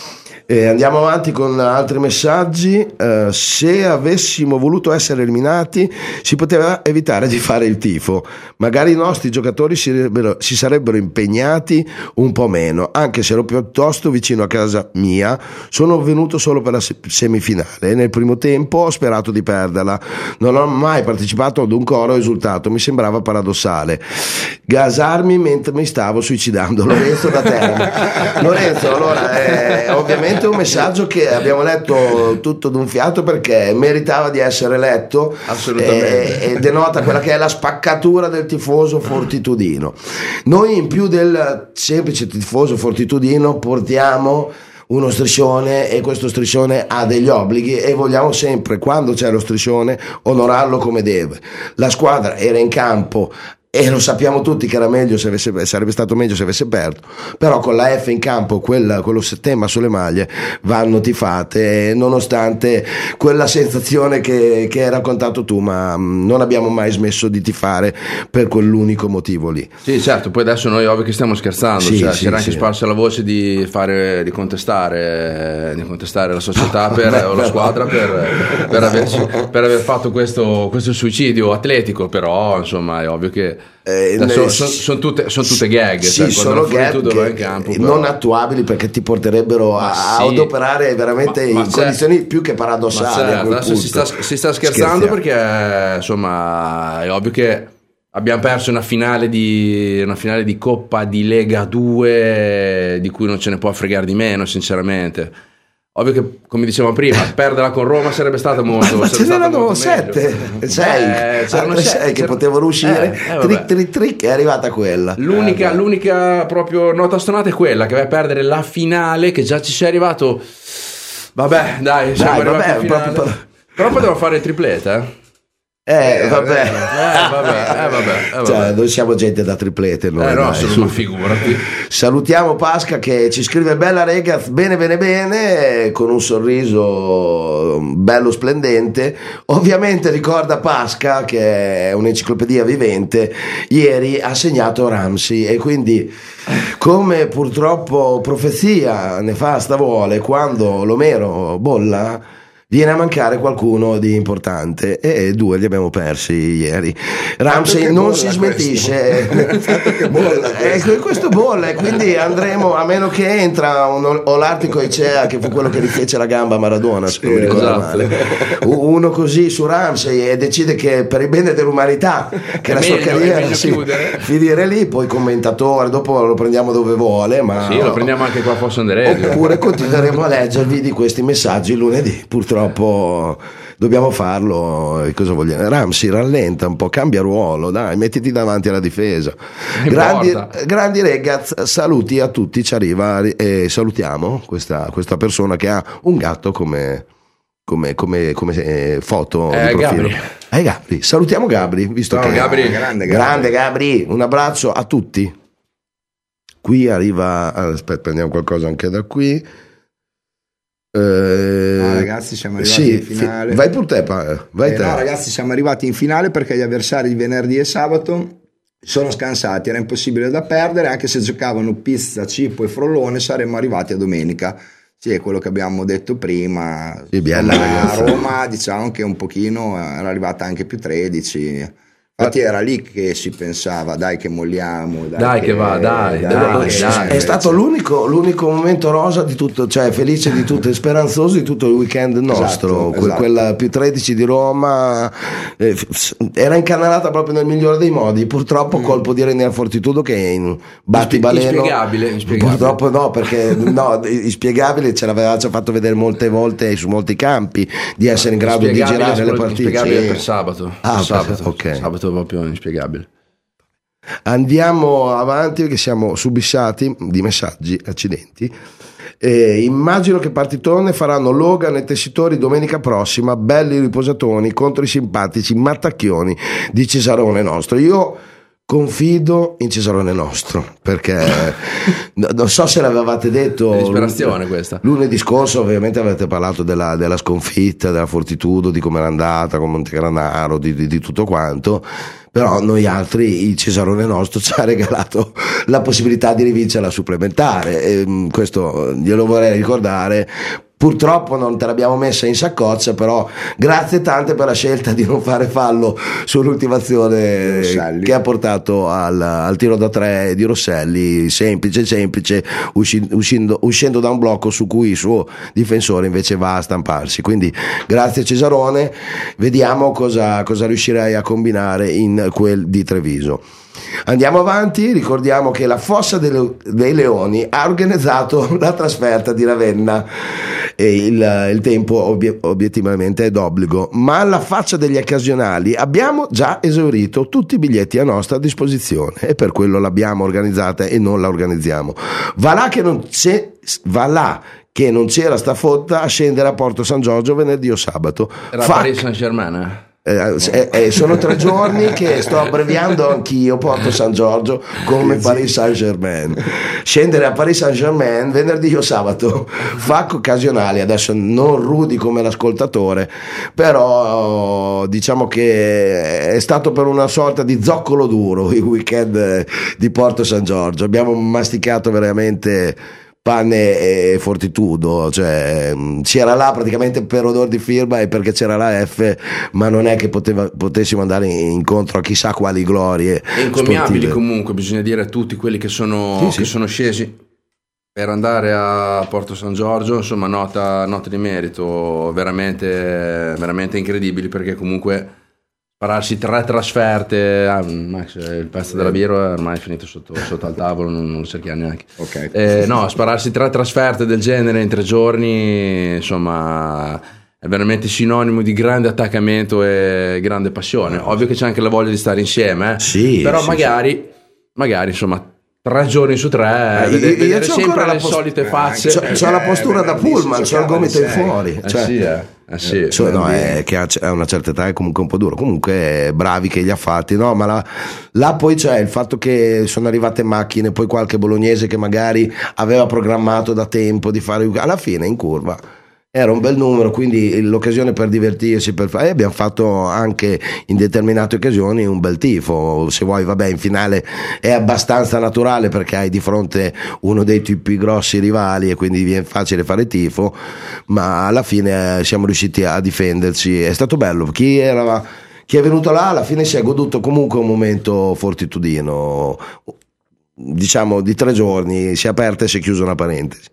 Andiamo avanti con altri messaggi. Se avessimo voluto essere eliminati si poteva evitare di fare il tifo, magari i nostri giocatori si sarebbero impegnati un po' meno, anche se ero piuttosto vicino a casa mia. Sono venuto solo per la semifinale, nel primo tempo ho sperato di perderla, non ho mai partecipato ad un coro esultato, mi sembrava paradossale gasarmi mentre mi stavo suicidando. Lorenzo da Teramo. Lorenzo, allora ovviamente un messaggio che abbiamo letto tutto d'un fiato perché meritava di essere letto, e denota quella che è la spaccatura del tifoso fortitudino. Noi, in più del semplice tifoso fortitudino, portiamo uno striscione, e questo striscione ha degli obblighi e vogliamo sempre, quando c'è lo striscione, onorarlo come deve. La squadra era in campo e lo sappiamo tutti che era meglio sarebbe stato meglio se avesse perso, però con la F in campo, quello stemma sulle maglie, vanno tifate, nonostante quella sensazione che hai raccontato tu, ma non abbiamo mai smesso di tifare per quell'unico motivo lì. Sì, certo, poi adesso noi ovvio che stiamo scherzando, si era anche sparsa la voce di contestare la società o la squadra per aver fatto questo suicidio atletico, però insomma è ovvio che sono tutte gag, sì, sono gag in campo, non attuabili, perché ti porterebbero ad operare veramente in condizioni più che paradossali. Adesso si sta scherzando perché insomma è ovvio che abbiamo perso una finale di Coppa di Lega 2 di cui non ce ne può fregare di meno, sinceramente. Ovvio che, come dicevamo prima, perderla con Roma sarebbe stata molto. Ma ce n'erano 6 che potevano uscire. Trick, è arrivata quella. L'unica proprio nota stonata è quella che vai a perdere la finale, che già ci sei arrivato. Vabbè, dai, siamo arrivati in finale. Però potevamo fare il triplete, vabbè. Cioè, noi siamo gente da triplete, noi, no, sono figurati. Salutiamo Pasca che ci scrive: bella Regaz, bene, con un sorriso bello splendente. Ovviamente ricorda Pasca, che è un'enciclopedia vivente, ieri ha segnato Ramsey, e quindi, come purtroppo profezia nefasta vuole, quando l'Omero bolla viene a mancare qualcuno di importante, e 2 li abbiamo persi ieri. Ramsey non si smentisce, questo bolla, e quindi andremo, a meno che entra un Olartico Icea, che fu quello che rifece la gamba a Maradona, se non mi ricordo male, uno così su Ramsey, e decide che per il bene dell'umanità, che la sua carriera finire lì, poi commentatore, dopo lo prendiamo dove vuole, ma sì, lo prendiamo anche qua a Fosso Radio, oppure continueremo a leggervi di questi messaggi lunedì, purtroppo dobbiamo farlo. E cosa vogliamo? Ramsey rallenta un po', cambia ruolo, dai, mettiti davanti alla difesa. Grandi Regaz, saluti a tutti, ci arriva, e salutiamo questa persona che ha un gatto come foto di profilo. Gabri, salutiamo Gabri, visto che Gabri, grande Gabri, un abbraccio a tutti. Qui arriva, aspetta, prendiamo qualcosa anche da qui. Ragazzi, siamo arrivati in finale. Vai pur te, vai te. No, ragazzi, siamo arrivati in finale perché gli avversari di venerdì e sabato sono scansati, era impossibile da perdere. Anche se giocavano Pizza, Cippo e Frollone, saremmo arrivati a domenica. Sì, è quello che abbiamo detto prima. A Roma, diciamo che un pochino era arrivata anche più 13. Infatti era lì che si pensava, dai che molliamo, dai è stato l'unico momento rosa di tutto, cioè felice di tutto e speranzoso di tutto il weekend nostro. Esatto. Quella più 13 di Roma era incanalata proprio nel migliore dei modi. Purtroppo colpo di René Fortitudo che in battibaleno inspiegabile. Purtroppo no, perché inspiegabile ce l'aveva già fatto vedere molte volte su molti campi, di essere in grado di girare le partite. Inspiegabile per sabato. Ok. Sabato proprio inspiegabile. Andiamo avanti perché siamo subissati di messaggi, accidenti. Immagino che partitone faranno Logan e Tessitori domenica prossima, belli riposatoni contro i simpatici mattacchioni di Cesarone nostro. Io confido in Cesarone nostro, perché non so se l'avevate detto, disperazione questa. Lunedì scorso ovviamente avete parlato della sconfitta, della Fortitudo, di come era andata con Montegranaro, di tutto quanto, però noi altri, il Cesarone nostro ci ha regalato la possibilità di rivincere la supplementare, e questo glielo vorrei ricordare. Purtroppo non te l'abbiamo messa in saccoccia, però grazie tante per la scelta di non fare fallo sull'ultima azione che ha portato al tiro da 3 di Rosselli, semplice, uscendo da un blocco su cui il suo difensore invece va a stamparsi. Quindi grazie Cesarone, vediamo cosa riuscirai a combinare in quel di Treviso. Andiamo avanti, ricordiamo che la Fossa dei Leoni ha organizzato la trasferta di Ravenna e il tempo obiettivamente è d'obbligo, ma alla faccia degli occasionali abbiamo già esaurito tutti i biglietti a nostra disposizione e per quello l'abbiamo organizzata e non la organizziamo. Va là che non c'era sta fotta a scendere a Porto San Giorgio venerdì o sabato. Era Paris Saint-Germain. Sono 3 giorni che sto abbreviando anch'io Porto San Giorgio come Paris Saint-Germain. Scendere a Paris Saint-Germain venerdì o sabato fa occasionali, adesso non rudi come l'ascoltatore, però diciamo che è stato per una sorta di zoccolo duro il weekend di Porto San Giorgio. Abbiamo masticato veramente pane e fortitudo, cioè c'era là praticamente per odor di firma e perché c'era la F, ma non è che potessimo andare incontro a chissà quali glorie encomiabili sportive. Comunque bisogna dire a tutti quelli che sono scesi per andare a Porto San Giorgio, insomma nota di merito veramente incredibili, perché comunque spararsi 3 trasferte, Max, il pezzo della birra è ormai finito sotto al tavolo, non lo cerchiamo neanche. Okay. No, spararsi 3 trasferte del genere in 3 giorni, insomma, è veramente sinonimo di grande attaccamento e grande passione. Ovvio che c'è anche la voglia di stare insieme, però magari insomma 3 giorni su 3 vedere sempre le solite facce. C'ho la postura da pullman, c'ho il gomito in fuori. Sì. È che a una certa età è comunque un po' duro. Comunque bravi che li ha fatti, no? Ma là poi c'è il fatto che sono arrivate macchine, poi qualche bolognese che magari aveva programmato da tempo di fare, alla fine in curva era un bel numero, quindi l'occasione per divertirsi, e abbiamo fatto anche in determinate occasioni un bel tifo. Se vuoi, vabbè, in finale è abbastanza naturale perché hai di fronte uno dei tuoi più grossi rivali e quindi viene facile fare tifo, ma alla fine siamo riusciti a difenderci. È stato bello. Chi è venuto là alla fine si è goduto comunque un momento fortitudino, diciamo di 3 giorni, si è aperta e si è chiusa una parentesi.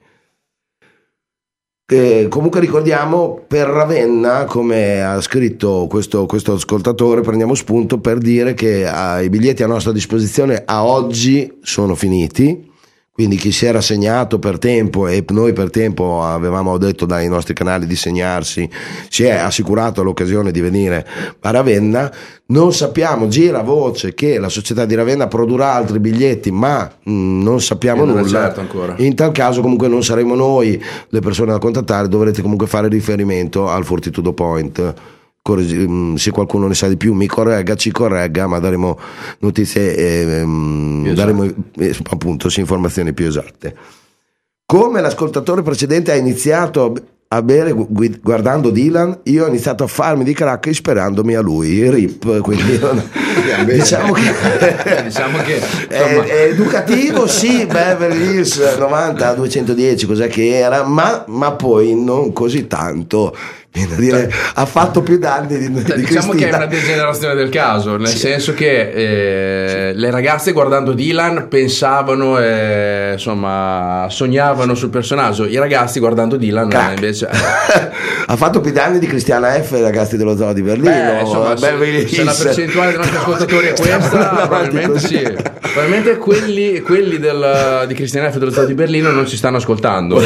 Comunque ricordiamo per Ravenna, come ha scritto questo ascoltatore, prendiamo spunto per dire che i biglietti a nostra disposizione a oggi sono finiti, quindi chi si era segnato per tempo, e noi per tempo avevamo detto dai nostri canali di segnarsi, si è assicurato l'occasione di venire a Ravenna. Non sappiamo, gira voce che la società di Ravenna produrrà altri biglietti, ma non sappiamo nulla. Certo ancora. In tal caso comunque non saremo noi le persone da contattare, dovrete comunque fare riferimento al Fortitudo Point. Se qualcuno ne sa di più ci corregga, ma daremo notizie daremo appunto informazioni più esatte. Come l'ascoltatore precedente ha iniziato a bere guardando Dylan, io ho iniziato a farmi di crack ispirandomi a lui, rip, quindi diciamo che è educativo, sì, Beverly Hills 90-210 cos'è che era, ma poi non così tanto. Dire, ha fatto più danni di diciamo Cristina. Che è una degenerazione del caso, nel senso che le ragazze guardando Dylan pensavano insomma sognavano sul personaggio, i ragazzi guardando Dylan invece ha fatto più danni di Cristiana F, i ragazzi dello Zoo di Berlino. Insomma, se la percentuale dei nostri ascoltatori è questa, probabilmente sì. Probabilmente quelli di Cristiana F dello Zoo di Berlino non ci stanno ascoltando.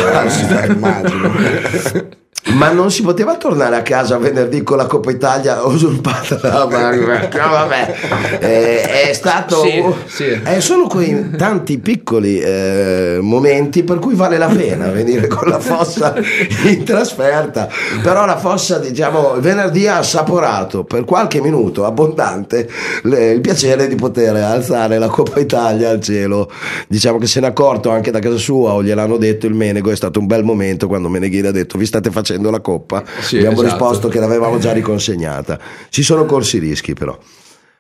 Immagino. Ma non si poteva tornare a casa venerdì con la Coppa Italia usurpata? Vabbè. È stato sì. Sono quei tanti piccoli momenti per cui vale la pena venire con la Fossa in trasferta. Però la Fossa, diciamo, venerdì ha assaporato per qualche minuto abbondante il piacere di poter alzare la Coppa Italia al cielo. Diciamo che se n'è accorto anche da casa sua, o gliel'hanno detto il Menego. È stato un bel momento quando Meneghini ha detto: vi state facendo la Coppa? Abbiamo risposto che l'avevamo già riconsegnata. Ci sono corsi rischi, però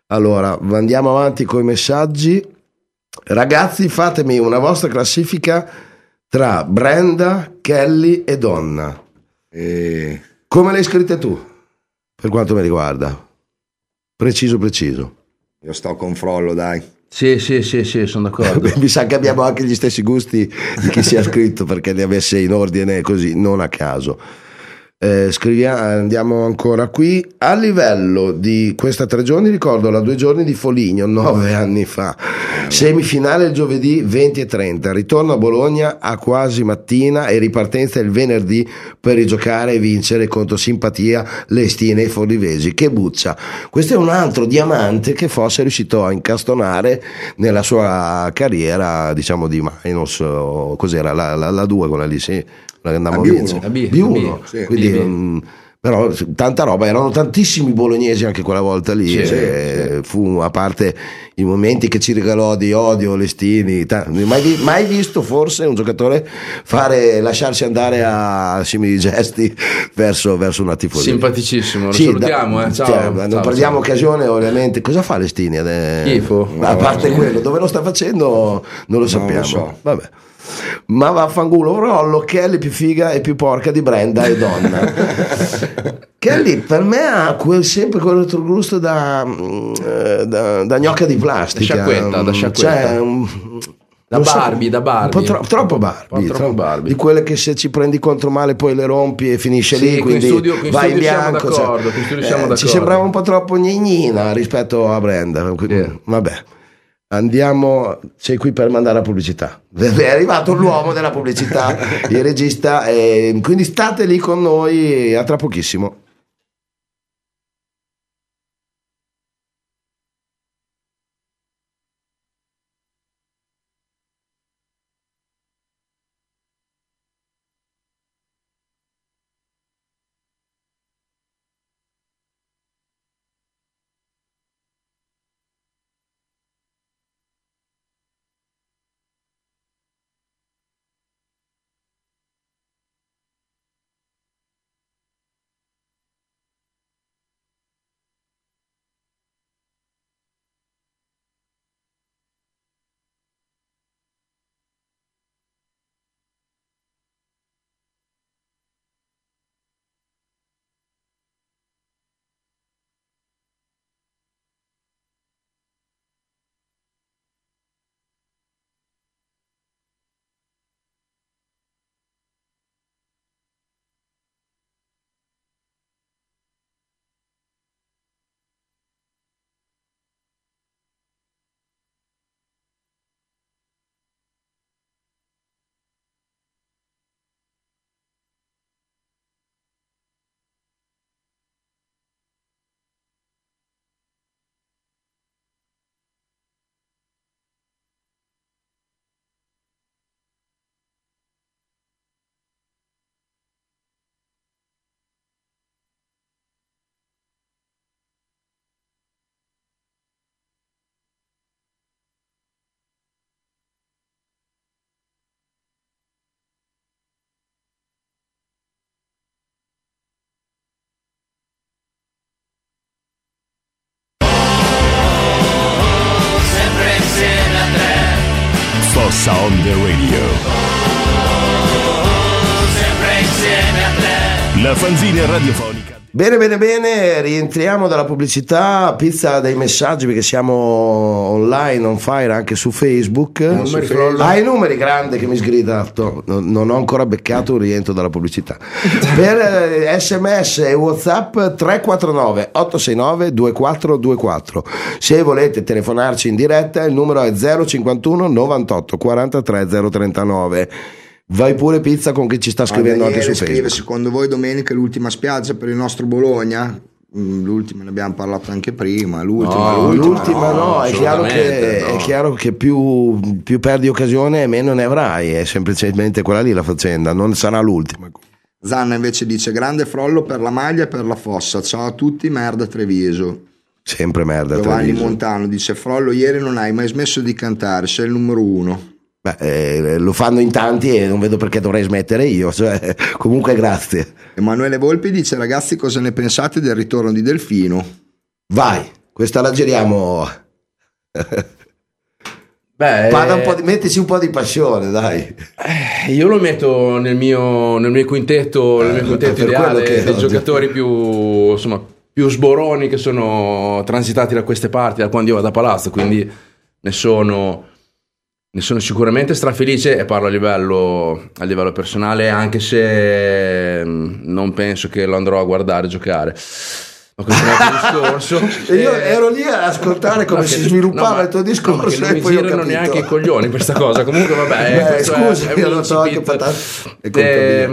Allora, andiamo avanti con i messaggi. Ragazzi, fatemi una vostra classifica tra Brenda, Kelly e Donna. Come le hai scritte tu? Per quanto mi riguarda, preciso. Io sto con Frollo, dai. Sì, sono d'accordo. Mi sa che abbiamo anche gli stessi gusti di chi si è scritto, perché li avesse in ordine così, non a caso. Scriviamo, andiamo ancora qui. A livello di questa 3 giorni, ricordo la 2 giorni di Foligno 9 anni fa, semifinale il giovedì 20:30, ritorno a Bologna a quasi mattina e ripartenza il venerdì per rigiocare e vincere contro Simpatia, Lestine e Forlivesi. Che buccia! Questo è un altro diamante che Foss è riuscito a incastonare nella sua carriera, diciamo, di Minus, cos'era la 2, quella lì, sì, la andavamo a vincere, B1, sì, quindi però tanta roba, erano tantissimi bolognesi anche quella volta lì, fu, a parte i momenti che ci regalò di odio Lestini, mai visto forse un giocatore lasciarsi andare a simili gesti verso una tifoseria. Simpaticissimo, lo salutiamo, ciao, non perdiamo occasione, ovviamente. Cosa fa Lestini? Schifo. A parte quello, dove lo sta facendo non lo sappiamo. Lo so. Vabbè. Ma vaffanculo, Rollo, Kelly più figa e più porca di Brenda e Donna. Kelly per me ha sempre quel retrogusto da gnocca di plastica, da sciacquetta. Cioè, da Barbie. Un po' troppo Barbie. Di quelle che se ci prendi contro male poi le rompi e finisce lì, quindi vai in bianco. Ci sembrava un po' troppo gnignina rispetto a Brenda. Vabbè. Andiamo, sei qui per mandare la pubblicità. È arrivato l'uomo della pubblicità, il regista, quindi state lì con noi, a tra pochissimo. Fossa on the radio. Sempre insieme a te. La fanzina radiofonica. Bene, rientriamo dalla pubblicità, pizza dei messaggi, perché siamo online, on fire anche su Facebook. I numeri, grande che mi sgridato, non ho ancora beccato un rientro dalla pubblicità. Per SMS e WhatsApp 349 869 2424. Se volete telefonarci in diretta il numero è 051 98 43 039. Vai pure pizza con chi ci sta scrivendo anche su Facebook. Scrive, secondo voi domenica è l'ultima spiaggia per il nostro Bologna? L'ultima ne abbiamo parlato anche prima. L'ultima no, è chiaro che più perdi occasione meno ne avrai, è semplicemente quella lì la faccenda, non sarà l'ultima. Zanna invece dice: grande Frollo per la maglia e per la Fossa, ciao a tutti, merda Treviso. Sempre merda Giovanni Treviso. Montano dice: Frollo, ieri non hai mai smesso di cantare, sei il numero uno. Lo fanno in tanti e non vedo perché dovrei smettere io, cioè, comunque grazie. Emanuele Volpi dice: ragazzi, cosa ne pensate del ritorno di Delfino? Vai, questa la giriamo. Mettici un po' di passione, dai. Io lo metto nel mio quintetto, ideale dei giocatori più sboroni che sono transitati da queste parti da quando io vado a Palazzo, quindi ne sono sicuramente strafelice, e parlo a livello personale, anche se non penso che lo andrò a guardare giocare. Ma questo è un altro discorso. Io ero lì a ascoltare come si sviluppava il tuo discorso, non mi girano neanche i coglioni questa cosa. Comunque vabbè, scusa, io lo so anche è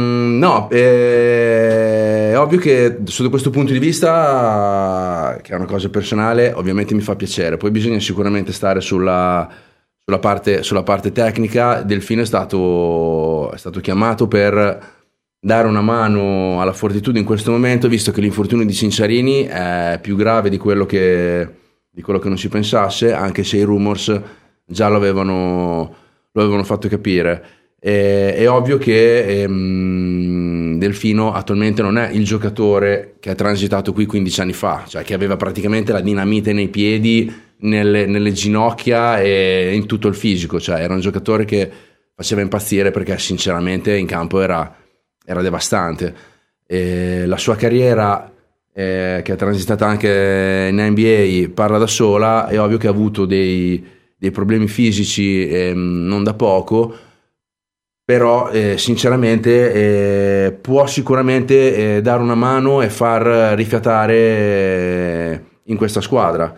ovvio che sotto questo punto di vista, che è una cosa personale, ovviamente mi fa piacere. Poi bisogna sicuramente stare sulla parte tecnica. Delfino è stato chiamato per dare una mano alla Fortitudo in questo momento, visto che l'infortunio di Cinciarini è più grave di quello che non si pensasse, anche se i rumors già lo avevano fatto capire. È ovvio che Delfino attualmente non è il giocatore che è transitato qui 15 anni fa, cioè che aveva praticamente la dinamite nei piedi, nelle ginocchia e in tutto il fisico, cioè era un giocatore che faceva impazzire, perché sinceramente in campo era devastante. La sua carriera, che è transitata anche in NBA, parla da sola. È ovvio che ha avuto dei problemi fisici non da poco, però sinceramente può sicuramente dare una mano e far rifiatare in questa squadra.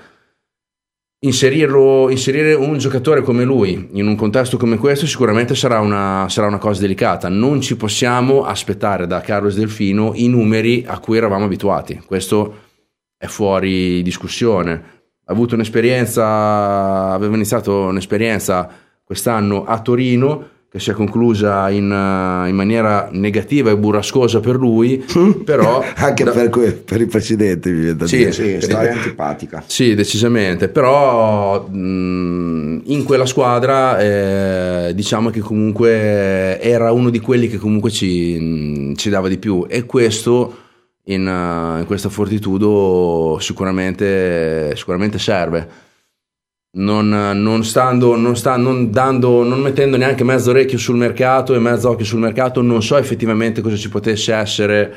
Inserire un giocatore come lui in un contesto come questo sicuramente sarà una cosa delicata. Non ci possiamo aspettare da Carlos Delfino i numeri a cui eravamo abituati, questo è fuori discussione. Aveva iniziato un'esperienza quest'anno a Torino, che si è conclusa in maniera negativa e burrascosa per lui, però anche per i precedenti, mi viene da dire. Sì, storia antipatica. Sì, decisamente, però in quella squadra diciamo che comunque era uno di quelli che comunque ci dava di più, e questo in questa Fortitudo sicuramente serve. Non mettendo neanche mezzo orecchio sul mercato e mezzo occhio sul mercato, non so effettivamente cosa ci potesse essere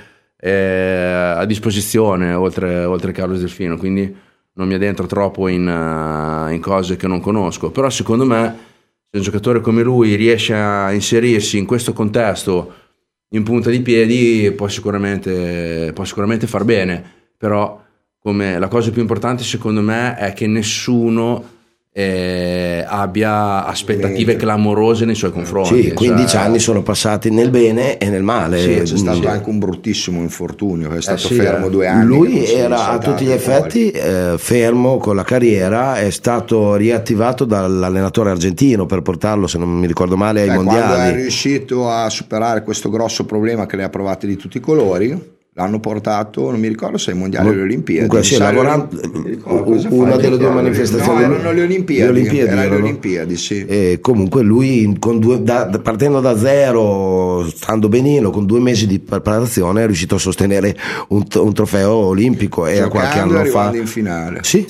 a disposizione oltre Carlos Delfino, quindi non mi addentro troppo in cose che non conosco. Però secondo me, se un giocatore come lui riesce a inserirsi in questo contesto in punta di piedi, può sicuramente far bene. Però la cosa più importante secondo me è che nessuno abbia aspettative clamorose nei suoi confronti. Sì, 15 anni sono passati nel bene e nel male. Sì, c'è stato anche un bruttissimo infortunio, è stato fermo 2 anni. Lui era a tutti gli effetti fermo con la carriera, è stato riattivato dall'allenatore argentino per portarlo, se non mi ricordo male, ai mondiali. Quando è riuscito a superare questo grosso problema che le ha provate di tutti i colori, l'hanno portato, non mi ricordo se ai mondiali o alle Olimpiadi. Comunque sì, lavorando una delle due manifestazioni. No, erano le Olimpiadi. Erano le Olimpiadi, sì. E comunque lui partendo da zero, stando benino, con 2 mesi di preparazione, è riuscito a sostenere un trofeo olimpico, e qualche anno fa in finale. Sì.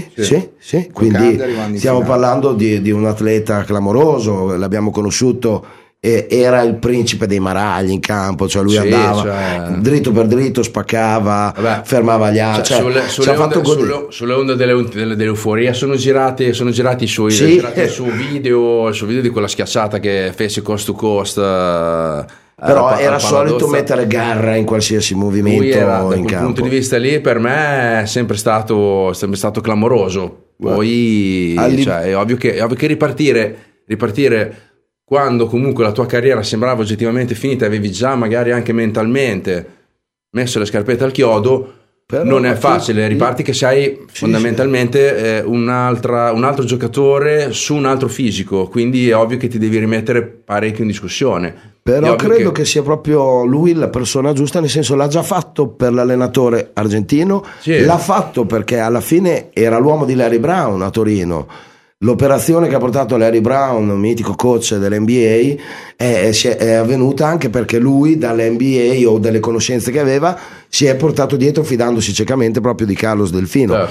Quindi stiamo parlando di un atleta clamoroso. L'abbiamo conosciuto, era il principe dei maragli in campo, cioè lui andava dritto per dritto, spaccava, fermava gli altri, sulle onde dell'euforia sono girati il suo video di quella schiacciata che fece coast to coast, però era solito mettere garra in qualsiasi movimento da quel in campo. punto di vista lì per me è sempre stato clamoroso. Poi è ovvio che ripartire quando comunque la tua carriera sembrava oggettivamente finita, avevi già magari anche mentalmente messo le scarpette al chiodo, però non è facile. Riparti che sei fondamentalmente un altro giocatore su un altro fisico, quindi è ovvio che ti devi rimettere parecchio in discussione. Però credo che sia proprio lui la persona giusta, nel senso, l'ha già fatto per l'allenatore argentino, l'ha fatto perché alla fine era l'uomo di Larry Brown a Torino. L'operazione che ha portato Larry Brown, mitico coach dell'NBA, è avvenuta anche perché lui dall'NBA o dalle conoscenze che aveva si è portato dietro, fidandosi ciecamente proprio di Carlos Delfino. Certo.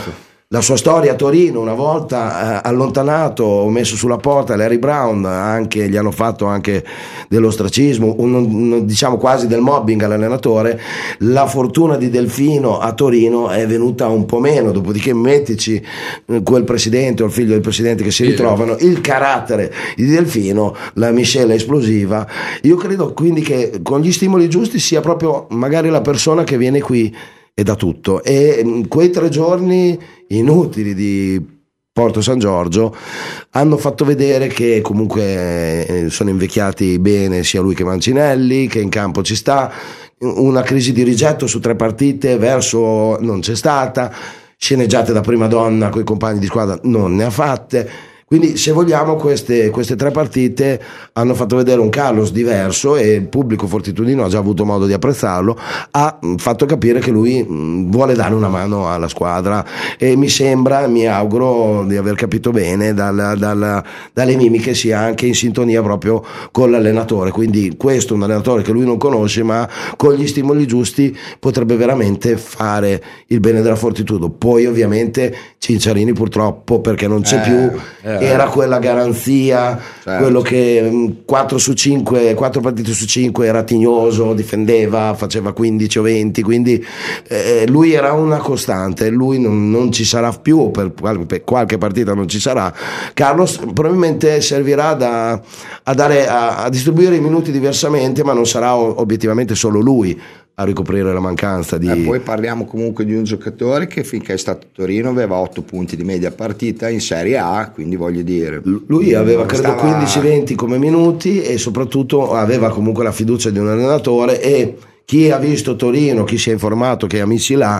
la sua storia a Torino, una volta allontanato, messo sulla porta Larry Brown, anche, gli hanno fatto anche dell'ostracismo, diciamo quasi del mobbing all'allenatore. La fortuna di Delfino a Torino è venuta un po' meno, dopodiché mettici quel presidente o il figlio del presidente che si ritrovano, il carattere di Delfino, la miscela esplosiva. Io credo quindi che con gli stimoli giusti sia proprio magari la persona che viene qui e da tutto, e quei 3 giorni inutili di Porto San Giorgio hanno fatto vedere che comunque sono invecchiati bene sia lui che Mancinelli, che in campo ci sta. Una crisi di rigetto su 3 partite verso non c'è stata, sceneggiate da prima donna con i compagni di squadra non ne ha fatte. Quindi se vogliamo queste 3 partite hanno fatto vedere un Carlos diverso, e il pubblico fortitudino ha già avuto modo di apprezzarlo, ha fatto capire che lui vuole dare una mano alla squadra, e mi auguro di aver capito bene dalle mimiche sia anche in sintonia proprio con l'allenatore. Quindi questo è un allenatore che lui non conosce, ma con gli stimoli giusti potrebbe veramente fare il bene della Fortitudo. Poi ovviamente Cinciarini purtroppo, perché non c'è più, era quella garanzia, certo, quello che 4 partite su 5 era tignoso, difendeva, faceva 15 o 20, quindi lui era una costante. Lui non ci sarà più, per qualche partita non ci sarà. Carlos probabilmente servirà a distribuire i minuti diversamente, ma non sarà obiettivamente solo lui a ricoprire la mancanza di... Poi parliamo comunque di un giocatore che finché è stato a Torino aveva 8 punti di media partita in Serie A, quindi voglio dire, lui aveva credo 15-20 come minuti, e soprattutto aveva comunque la fiducia di un allenatore, e chi ha visto Torino, chi si è informato, che amici là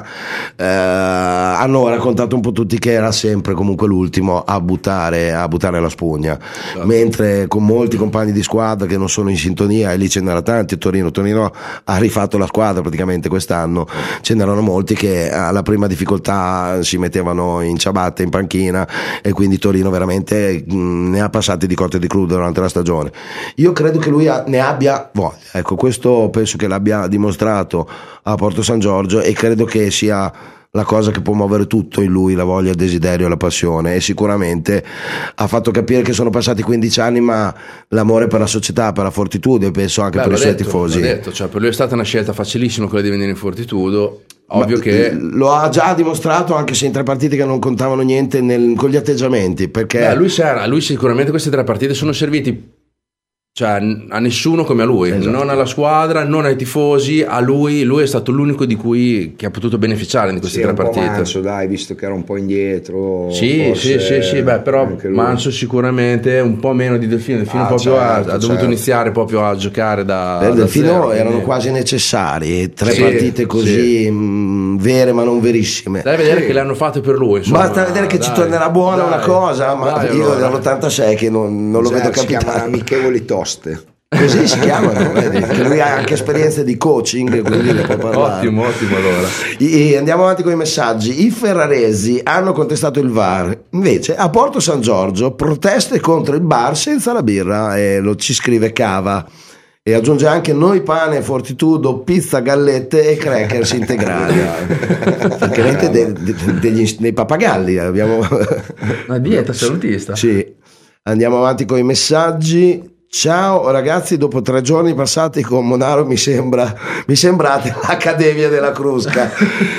hanno raccontato un po' tutti che era sempre comunque l'ultimo a buttare la spugna, mentre con molti compagni di squadra che non sono in sintonia, e lì ce n'era tanti. Torino ha rifatto la squadra praticamente quest'anno, ce n'erano molti che alla prima difficoltà si mettevano in ciabatte in panchina, e quindi Torino veramente ne ha passati di cotte e di crude durante la stagione. Io credo che lui ne abbia voglia, ecco, questo penso che l'abbia dimostrato a Porto San Giorgio, e credo che sia la cosa che può muovere tutto in lui, la voglia, il desiderio, la passione. E sicuramente ha fatto capire che sono passati 15 anni, ma l'amore per la società, per la Fortitudo, e penso anche per i suoi tifosi. Cioè, per lui è stata una scelta facilissima quella di venire in Fortitudo. Ovvio che lo ha già dimostrato, anche se in 3 partite che non contavano niente con gli atteggiamenti, perché lui sicuramente queste 3 partite sono serviti, cioè, a nessuno come a lui, esatto, non alla squadra, non ai tifosi, a lui è stato l'unico che ha potuto beneficiare di queste 3 partite. Manso, dai, visto che era un po' indietro. Sì, però Manso sicuramente un po' meno di Delfino. Proprio ha dovuto iniziare proprio a giocare da Delfino zero, erano quindi quasi necessari 3 partite così vere ma non verissime. Dai vedere che le hanno fatte per lui, insomma. Basta vedere che ci tornerà buona una cosa, ma io dall'86 che non lo vedo capitare. Si chiamano amichevoli toste. Così si chiamano, vedi? Che lui ha anche esperienze di coaching, quindi ne può parlare. Ottimo allora. Andiamo avanti con i messaggi. I ferraresi hanno contestato il VAR, invece a Porto San Giorgio proteste contro il bar senza la birra, e lo ci scrive Cava, e aggiunge anche noi pane, Fortitudo, pizza, gallette e crackers integrali. Praticamente dei pappagalli abbiamo una dieta salutista. Sì. Andiamo avanti con i messaggi. Ciao ragazzi, dopo 3 giorni passati con Monaro mi sembrate l'Accademia della Crusca.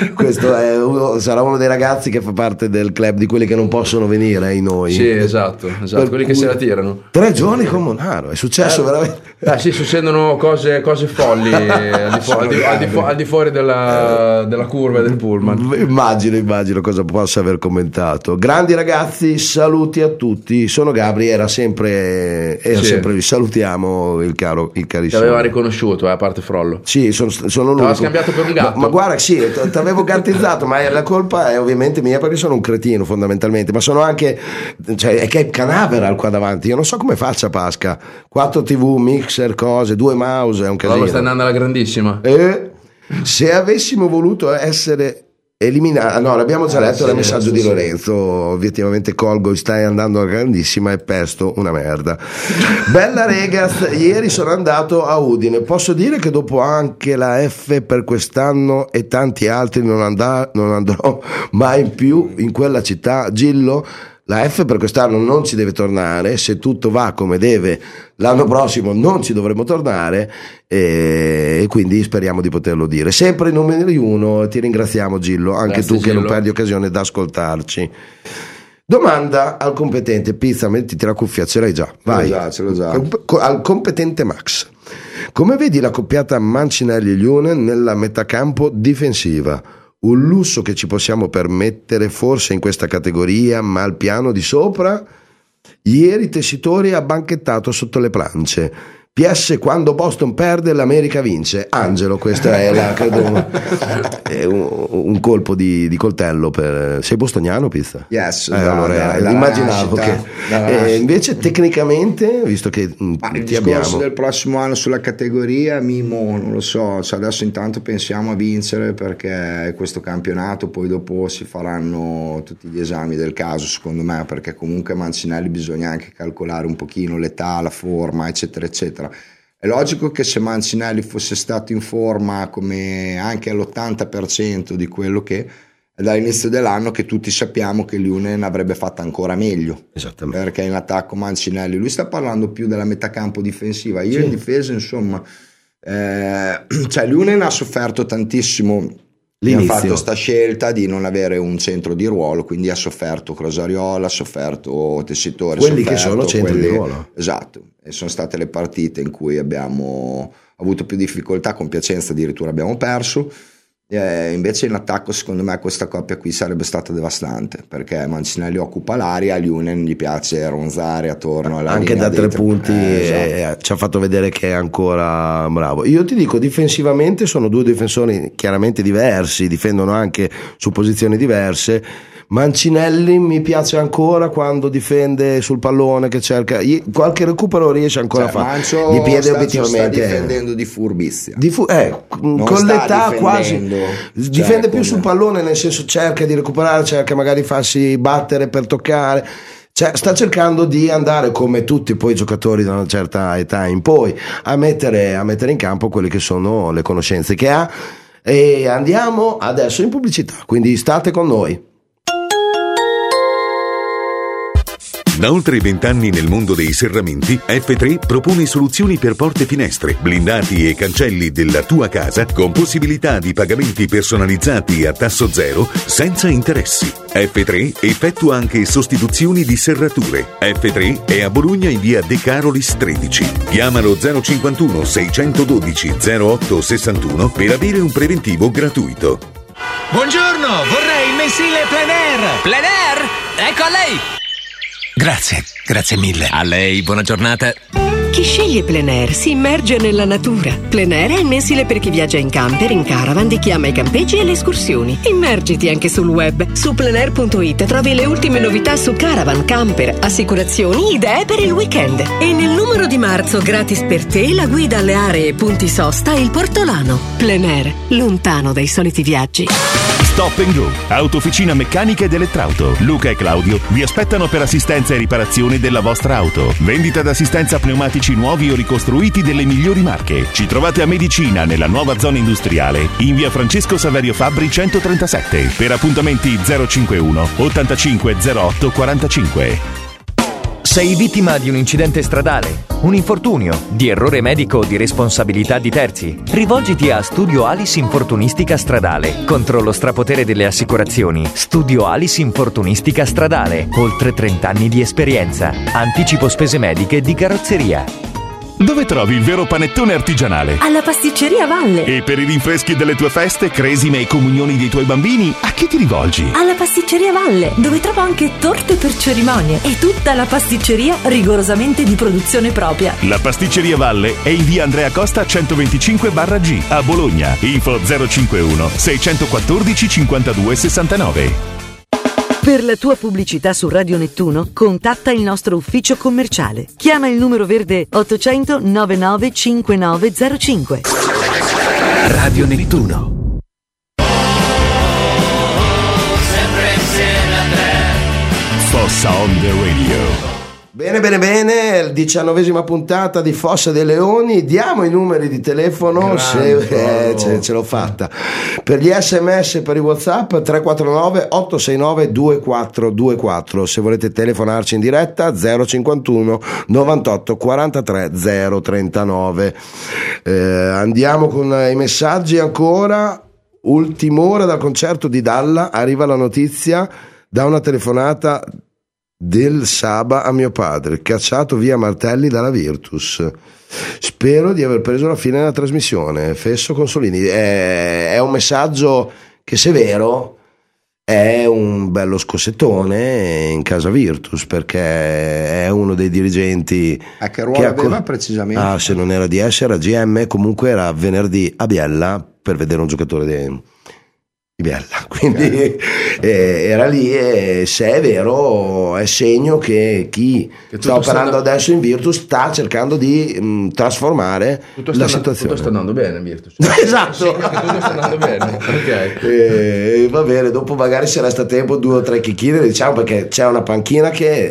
Questo sarà uno dei ragazzi che fa parte del club di quelli che non possono venire ai noi. Sì, esatto, quelli che se la tirano. 3 giorni con Monaro, è successo veramente. Sì, succedono cose folli al di fuori della curva del pullman. Immagino cosa possa aver commentato. Grandi ragazzi, saluti a tutti. Sono Gabri, era sempre vi salutiamo il carissimo. Ti aveva riconosciuto, a parte Frollo. Sì, sono l'unico. T'aveva scambiato per un gatto. Ma guarda, sì, ti avevo gattizzato, ma la colpa è ovviamente mia, perché sono un cretino fondamentalmente, ma sono anche, è che è Canaveral qua davanti, io non so come faccia Pasca. 4 TV, mixer, cose, 2 mouse, è un casino. Frollo sta andando alla grandissima. Se avessimo voluto essere No, l'abbiamo già letto, era il messaggio di Lorenzo. Obiettivamente colgo, stai andando a grandissima e Pesto una merda. Bella Regaz, ieri sono andato a Udine, posso dire che dopo anche la F per quest'anno e tanti altri non andrò mai più in quella città. Gillo, la F per quest'anno non ci deve tornare, se tutto va come deve l'anno prossimo non ci dovremo tornare, e quindi speriamo di poterlo dire. Sempre i numeri 1, ti ringraziamo Gillo, anche Grazie, tu che Gillo. non perdi occasione da ascoltarci. Domanda al competente, Pizza, mettiti la cuffia, ce l'hai già, vai. Ce l'ho già. Al competente Max, come vedi la coppiata Mancinelli-Liunen nella metacampo difensiva? Un lusso che ci possiamo permettere forse in questa categoria, ma al piano di sopra? Ieri Tessitori ha banchettato sotto le planche. PS, quando Boston perde l'America vince. Angelo, questa è credo è un colpo di coltello per... Sei bostoniano, Pizza? Yes, immaginavo che invece tecnicamente, visto che il ti discorso abbiamo del prossimo anno sulla categoria Mimo non lo so, cioè adesso intanto pensiamo a vincere, perché questo campionato poi dopo si faranno tutti gli esami del caso, secondo me, perché comunque Mancinelli bisogna anche calcolare un pochino l'età, la forma, eccetera eccetera. È logico che se Mancinelli fosse stato in forma come anche all'80% di quello che è dall'inizio dell'anno, che tutti sappiamo che Liunen avrebbe fatto ancora meglio. Esattamente. Perché in attacco Mancinelli, lui sta parlando più della metacampo difensiva, io in difesa insomma cioè Liunen ha sofferto tantissimo. Ha fatto sta scelta di non avere un centro di ruolo, quindi ha sofferto Crosariola, ha sofferto Tessitori, quelli che sono centri di ruolo. Esatto, e sono state le partite in cui abbiamo avuto più difficoltà, con Piacenza addirittura abbiamo perso. Invece in attacco secondo me questa coppia qui sarebbe stata devastante, perché Mancinelli occupa l'area, a Liunen gli piace ronzare attorno alla anche linea da 3 dentro. punti, Esatto. ci ha fatto vedere che è ancora bravo. Io ti dico, difensivamente sono 2 difensori chiaramente diversi, difendono anche su posizioni diverse. Mancinelli mi piace ancora quando difende sul pallone, che cerca qualche recupero, riesce ancora a fare. Gli piede obiettivamente sta difendendo di furbizia. Con l'età quasi difende più sul pallone, nel senso cerca di recuperare, cerca magari di farsi battere per toccare. Cioè, sta cercando di andare, come tutti poi i giocatori da una certa età in poi, a mettere in campo quelle che sono le conoscenze che ha. E andiamo adesso in pubblicità, quindi state con noi. Da oltre 20 anni nel mondo dei serramenti, F3 propone soluzioni per porte e finestre, blindati e cancelli della tua casa, con possibilità di pagamenti personalizzati a tasso zero, senza interessi. F3 effettua anche sostituzioni di serrature. F3 è a Bologna in via De Carolis 13. Chiamalo 051 612 08 61 per avere un preventivo gratuito. Buongiorno, vorrei il mensile plein air. Plein air? Ecco a lei! Grazie mille. A lei, buona giornata. Chi sceglie Plein Air si immerge nella natura. Plein Air è il mensile per chi viaggia in camper, in caravan, di chi ama i campeggi e le escursioni. Immergiti anche sul web. Su pleinair.it trovi le ultime novità su caravan, camper, assicurazioni, idee per il weekend. E nel numero di marzo, gratis per te, la guida alle aree e punti sosta e il Portolano. Plein Air, lontano dai soliti viaggi. Stop and Go, autofficina meccanica ed elettrauto. Luca e Claudio vi aspettano per assistenza e riparazione della vostra auto. Vendita d'assistenza pneumatici nuovi o ricostruiti delle migliori marche. Ci trovate a Medicina, nella nuova zona industriale, in via Francesco Saverio Fabbri 137. Per appuntamenti 051 85 08 45. Sei vittima di un incidente stradale, un infortunio, di errore medico o di responsabilità di terzi? Rivolgiti a Studio Alice Infortunistica Stradale. Contro lo strapotere delle assicurazioni, Studio Alice Infortunistica Stradale. Oltre 30 anni di esperienza. Anticipo spese mediche di carrozzeria. Dove trovi il vero panettone artigianale? Alla Pasticceria Valle. E per i rinfreschi delle tue feste, cresime e comunioni dei tuoi bambini, a chi ti rivolgi? Alla Pasticceria Valle, dove trovo anche torte per cerimonie e tutta la pasticceria rigorosamente di produzione propria. La Pasticceria Valle è in via Andrea Costa 125/G a Bologna. Info 051 614 52 69. Per la tua pubblicità su Radio Nettuno, contatta il nostro ufficio commerciale. Chiama il numero verde 800 99 5905. Radio Nettuno. Fossa on the Radio. Bene, 19ª puntata di Fossa dei Leoni. Diamo i numeri di telefono se ce l'ho fatta. Per gli SMS, per i WhatsApp 349 869 2424. Se volete telefonarci in diretta 051 98 43 039. Andiamo con i messaggi ancora. Ultima ora dal concerto di Dalla arriva la notizia da una telefonata del Saba a mio padre, cacciato via Martelli dalla Virtus. Spero di aver preso la fine della trasmissione. Fesso Consolini. È un messaggio che, se vero, è un bello scossettone in casa Virtus, perché è uno dei dirigenti. A che ruolo aveva precisamente? Se non era DS era GM, comunque era venerdì a Biella per vedere un giocatore di Biella, quindi era lì, e se è vero è segno che chi sta operando adesso in Virtus sta cercando di trasformare la situazione. Tutto sta andando bene in Virtus. Esatto. Tutto sta andando bene. Okay. Va bene, dopo magari se resta tempo 2 o 3 chicchine, diciamo, perché c'è una panchina che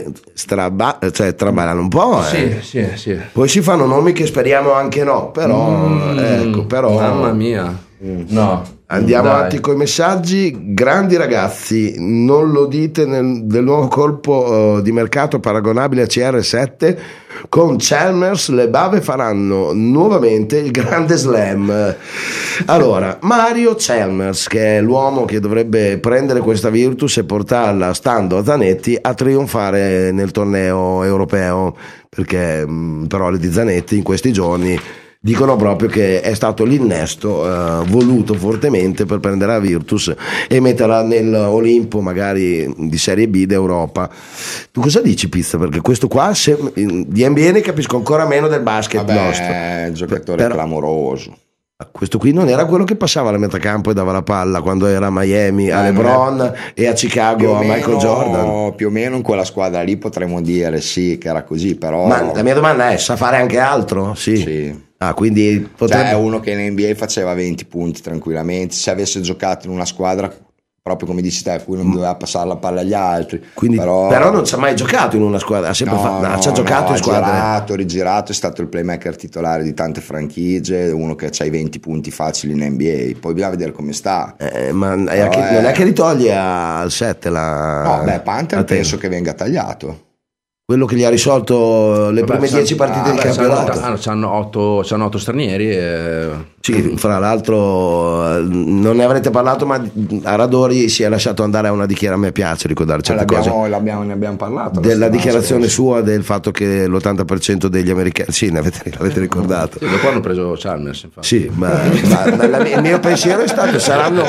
traballano un po'. Sì. Poi si fanno nomi che speriamo anche no, però però mamma mia. No. Andiamo avanti con i messaggi. Grandi ragazzi, non lo dite del nuovo colpo di mercato paragonabile a CR7? Con Chalmers le bave faranno nuovamente il grande slam. Allora, Mario Chalmers, che è l'uomo che dovrebbe prendere questa Virtus e portarla, stando a Zanetti, a trionfare nel torneo europeo, perché parole di Zanetti in questi giorni dicono proprio che è stato l'innesto voluto fortemente per prendere la Virtus e metterla nell'Olimpo magari di Serie B d'Europa. Tu cosa dici, Pizza? Perché questo qua di NBA ne capisco ancora meno del basket nostro. È un giocatore clamoroso. Questo qui non era quello che passava alla metacampo e dava la palla quando era a Miami a LeBron e a Chicago a Michael Jordan? Più o meno in quella squadra lì potremmo dire sì che era così, però. Ma la mia domanda è: sa fare anche altro? Sì. Quindi potrebbe. È uno che in NBA faceva 20 punti tranquillamente, se avesse giocato in una squadra proprio come dici te, a cui non doveva passare la palla agli altri. Quindi, però non ci ha mai giocato in una squadra, ci ha giocato in squadra. Rigirato, è stato il playmaker titolare di tante franchigie, uno che ha i 20 punti facili in NBA, poi bisogna vedere come sta. Ma non è che ritoglie al 7 Panther penso che venga tagliato. Quello che gli ha risolto le prime 10 partite di campionato. C'hanno 8 stranieri. Sì, fra l'altro non ne avrete parlato, ma a Radori si è lasciato andare a una dichiarazione. A me piace ricordare certe cose. Ne abbiamo parlato. Della dichiarazione sua del fatto che l'80% degli americani. Sì, l'avete ricordato. Sì, dopo hanno preso Chalmers, infatti. Sì, ma il mio pensiero è stato: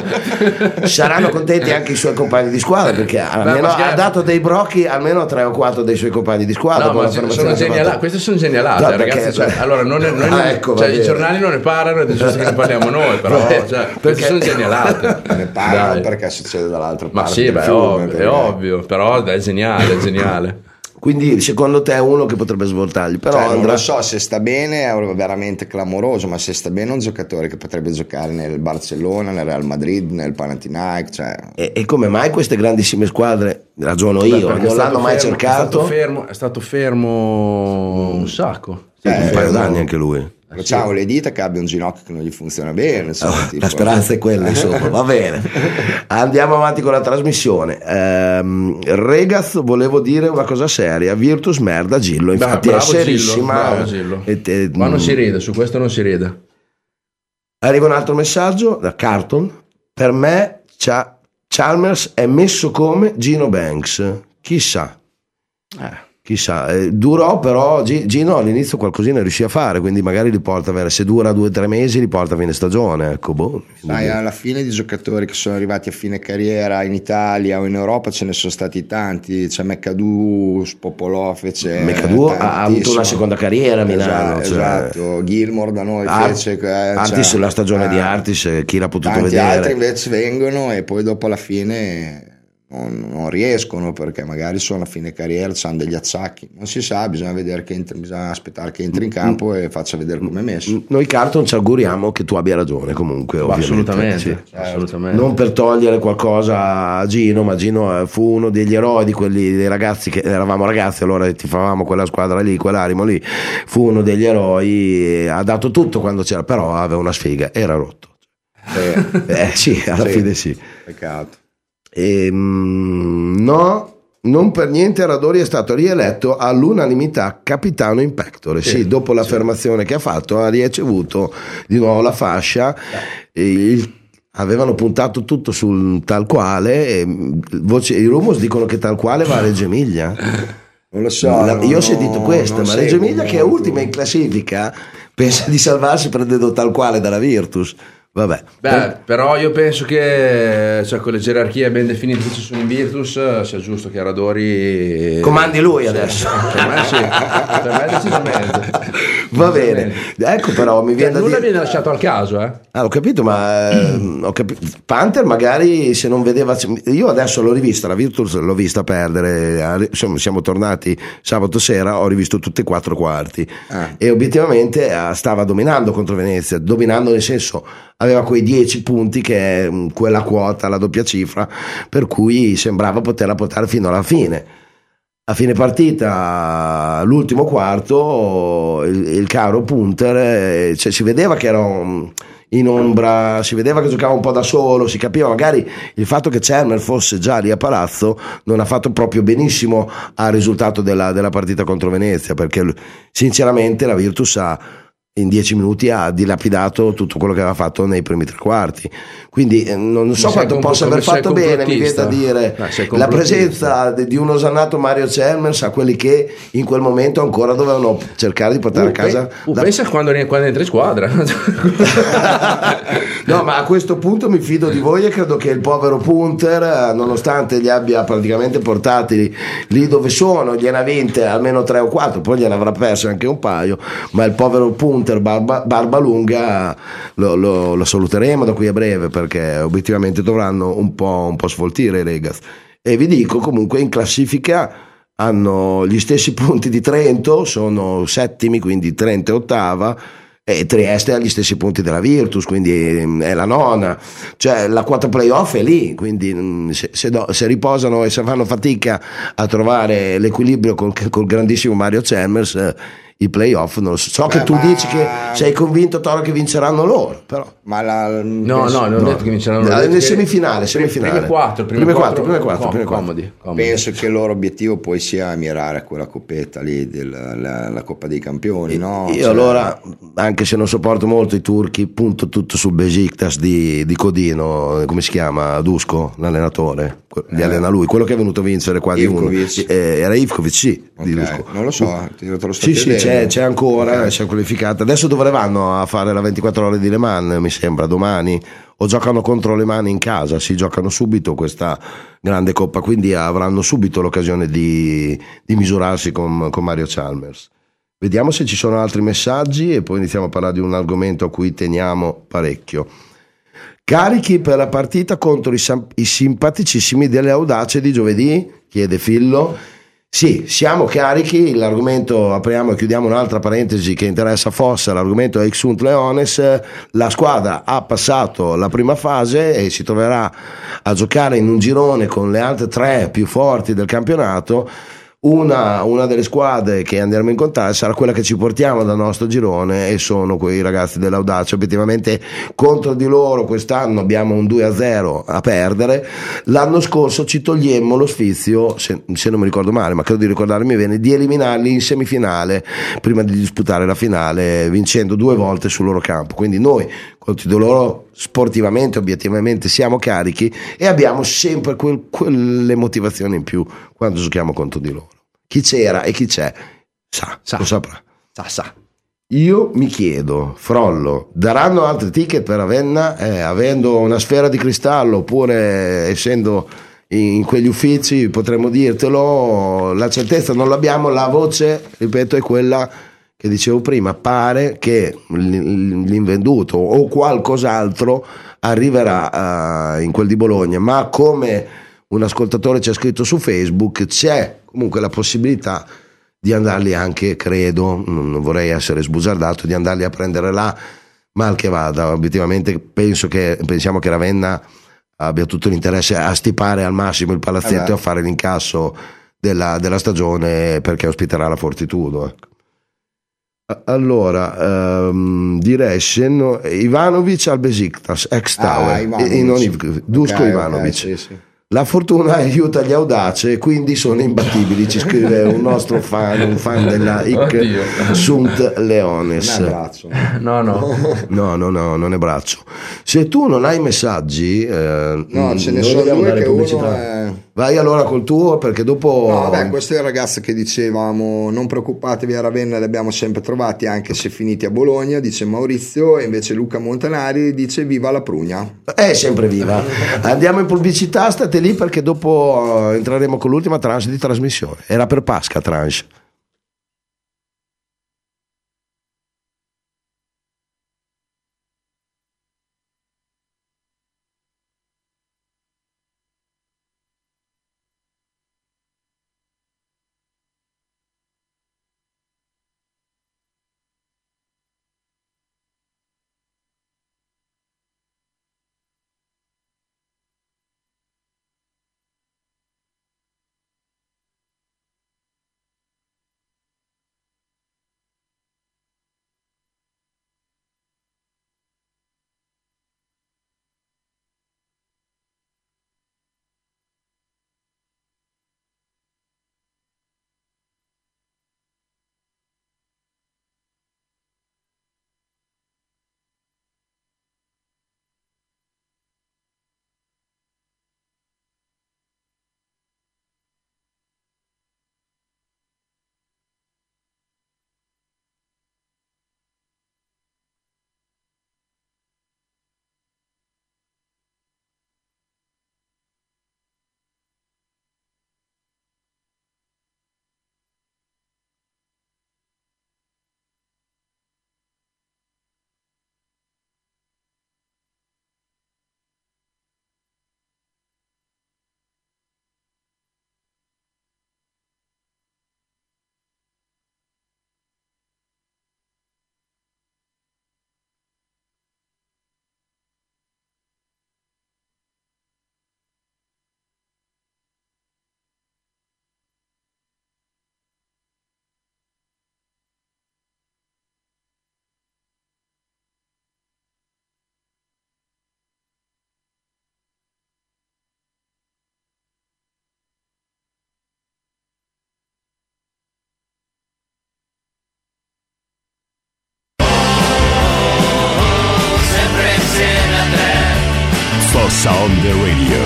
saranno contenti anche i suoi compagni di squadra, perché almeno ha dato dei brocchi almeno a 3 o 4 dei suoi compagni di squadra. No, ma queste sono genialate, ragazzi. Allora, i giornali non ne parlano, è giusto che ne parliamo noi, però queste sono genialate. Ne parlano perché succede dall'altra parte. Ma sì, è ovvio, però è geniale. Quindi secondo te è uno che potrebbe svoltargli, però non lo so, se sta bene è veramente clamoroso, ma se sta bene è un giocatore che potrebbe giocare nel Barcellona, nel Real Madrid, nel Panathinaikos. E come mai queste grandissime squadre, ragiono io, non l'hanno mai cercato? È stato fermo un sacco, un paio d'anni anche lui. Facciamo le dita che abbia un ginocchio che non gli funziona bene, la speranza è quella, insomma. Va bene, andiamo avanti con la trasmissione. Regaz, volevo dire una cosa seria: Virtus merda, Gillo, infatti è serissima. Gillo. Ma non si ride, su questo non si ride. Arriva un altro messaggio da Carton: per me Chalmers è messo come Gino Banks, chissà. Durò, però Gino all'inizio qualcosina riuscì a fare, quindi magari li porta a avere, se dura 2 o 3 mesi, li porta a fine stagione, ecco. Alla fine di giocatori che sono arrivati a fine carriera in Italia o in Europa ce ne sono stati tanti, c'è McAdoo, Spopolov, McAdoo ha avuto una seconda carriera a Milano, esatto. Gilmore da noi fece Artis, la stagione di Artis, chi l'ha potuto tanti vedere. Altri invece vengono e poi dopo alla fine non riescono, perché magari sono a fine carriera, hanno degli acciacchi, non si sa, bisogna vedere bisogna aspettare che entri in campo e faccia vedere come è messo. Noi Carlton ci auguriamo che tu abbia ragione comunque, assolutamente, sì. Assolutamente. Non per togliere qualcosa a Gino, ma Gino fu uno degli eroi di quelli dei ragazzi che eravamo ragazzi, allora tifavamo quella squadra lì, quell'Arimo lì, fu uno degli eroi, ha dato tutto quando c'era, però aveva una sfiga, era rotto. Sì, alla fine sì. Peccato. No, non per niente Radori è stato rieletto all'unanimità capitano in pectore. Sì, dopo l'affermazione che ha fatto ha ricevuto di nuovo la fascia. Avevano puntato tutto sul tal quale, i rumors dicono che tal quale va a Reggio Emilia. Non lo so. Io ho sentito questo, ma Reggio Emilia, che è ultima in classifica, pensa di salvarsi prendendo tal quale dalla Virtus. Vabbè. Però io penso che con le gerarchie ben definite che ci sono in Virtus sia giusto che Radori comandi lui adesso. Per me decisamente. Va bene. Ecco, però mi viene da nulla dire, viene lasciato al caso, ho capito, ma Panther magari se non vedeva, io adesso l'ho rivista la Virtus, l'ho vista perdere, insomma siamo tornati sabato sera, ho rivisto tutti e 4 quarti e obiettivamente stava dominando contro Venezia, dominando nel senso aveva quei 10 punti che è quella quota, la doppia cifra, per cui sembrava poterla portare fino alla fine. A fine partita, l'ultimo quarto, il caro Punter, cioè, si vedeva che era in ombra, si vedeva che giocava un po' da solo, si capiva magari il fatto che Chalmers fosse già lì a Palazzo non ha fatto proprio benissimo al risultato della partita contro Venezia, perché sinceramente la Virtus in 10 minuti ha dilapidato tutto quello che aveva fatto nei primi 3 quarti, quindi non so quanto possa aver fatto bene, mi viene da dire la presenza di un osannato Mario Chalmers a quelli che in quel momento ancora dovevano cercare di portare a casa pensa quando entri in squadra. No, ma a questo punto mi fido di voi e credo che il povero Punter, nonostante li abbia praticamente portati lì dove sono, gliene ha vinte almeno 3 o 4, poi gliene avrà perso anche un paio, ma il povero Punter Barbalunga lo saluteremo da qui a breve, perché obiettivamente dovranno un po' sfoltire i Regas. E vi dico comunque in classifica hanno gli stessi punti di Trento, sono settimi, quindi Trento è ottava, e Trieste ha gli stessi punti della Virtus, quindi è la nona, cioè la quota playoff è lì, quindi se riposano e se fanno fatica a trovare l'equilibrio col grandissimo Mario Chalmers, i playoff non lo so. Che tu dici che sei convinto, Toro, che vinceranno loro, però non ho detto che vinceranno loro, nel semifinale prime quattro comodi. Penso che il loro obiettivo poi sia mirare a quella coppetta lì della Coppa dei Campioni, no? Io allora, anche se non sopporto molto i turchi, punto tutto sul Besiktas di Codino, come si chiama? Dusko, l'allenatore, li allena lui, quello che è venuto a vincere qua di uno, era Ivkovic, sì, di Dusko. Non lo so, te lo sto chiedendo. C'è ancora, si è qualificata. Adesso dove vanno a fare la 24 ore di Le Mans, mi sembra, domani, o giocano contro Le Mans in casa, si giocano subito questa grande coppa, quindi avranno subito l'occasione di misurarsi con Mario Chalmers. Vediamo se ci sono altri messaggi e poi iniziamo a parlare di un argomento a cui teniamo parecchio. Carichi per la partita contro i simpaticissimi delle Audace di giovedì? Chiede Fillo. Sì, siamo carichi, l'argomento, apriamo e chiudiamo un'altra parentesi che interessa Fossa, l'argomento è Ixunt Leones, la squadra ha passato la prima fase e si troverà a giocare in un girone con le altre 3 più forti del campionato. Una delle squadre che andremo a incontrare sarà quella che ci portiamo dal nostro girone e sono quei ragazzi dell'Audace. Obiettivamente contro di loro quest'anno abbiamo un 2-0 a perdere. L'anno scorso ci togliemmo lo sfizio, se non mi ricordo male, ma credo di ricordarmi bene, di eliminarli in semifinale prima di disputare la finale, vincendo 2 volte sul loro campo. Quindi noi contro di loro sportivamente, obiettivamente siamo carichi e abbiamo sempre quelle motivazioni in più quando giochiamo contro di loro. Chi c'era e chi c'è lo saprà. Sa. Io mi chiedo, Frollo, daranno altri ticket per Ravenna, avendo una sfera di cristallo, oppure essendo in quegli uffici potremmo dirtelo, la certezza non l'abbiamo, la voce, ripeto, è quella che dicevo prima, pare che l'invenduto o qualcos'altro arriverà in quel di Bologna, ma come un ascoltatore ci ha scritto su Facebook, c'è comunque la possibilità di andarli anche, credo, non vorrei essere sbugiardato, di andarli a prendere là, mal che vada. Obiettivamente pensiamo che Ravenna abbia tutto l'interesse a stipare al massimo il palazzetto e a fare l'incasso della stagione, perché ospiterà la Fortitudo, ecco. Allora, direi Ivanovic al Besiktas, ex Tower, Duško Ivanovic. Sì. La fortuna aiuta gli audaci e quindi sono imbattibili, ci scrive un nostro fan, un fan della IC Sunt Leones. Non è braccio. No, non è braccio. Se tu non hai messaggi, no, ce ne sono due che uno è... Vai allora col tuo, perché dopo... No, vabbè, questo è il ragazzo che dicevamo, non preoccupatevi, a Ravenna li abbiamo sempre trovati, anche se finiti a Bologna, dice Maurizio, e invece Luca Montanari dice viva la Prugna. È sempre viva. Andiamo in pubblicità, state lì perché dopo entreremo con l'ultima tranche di trasmissione. Era per Pasca tranche. Fossa on the radio.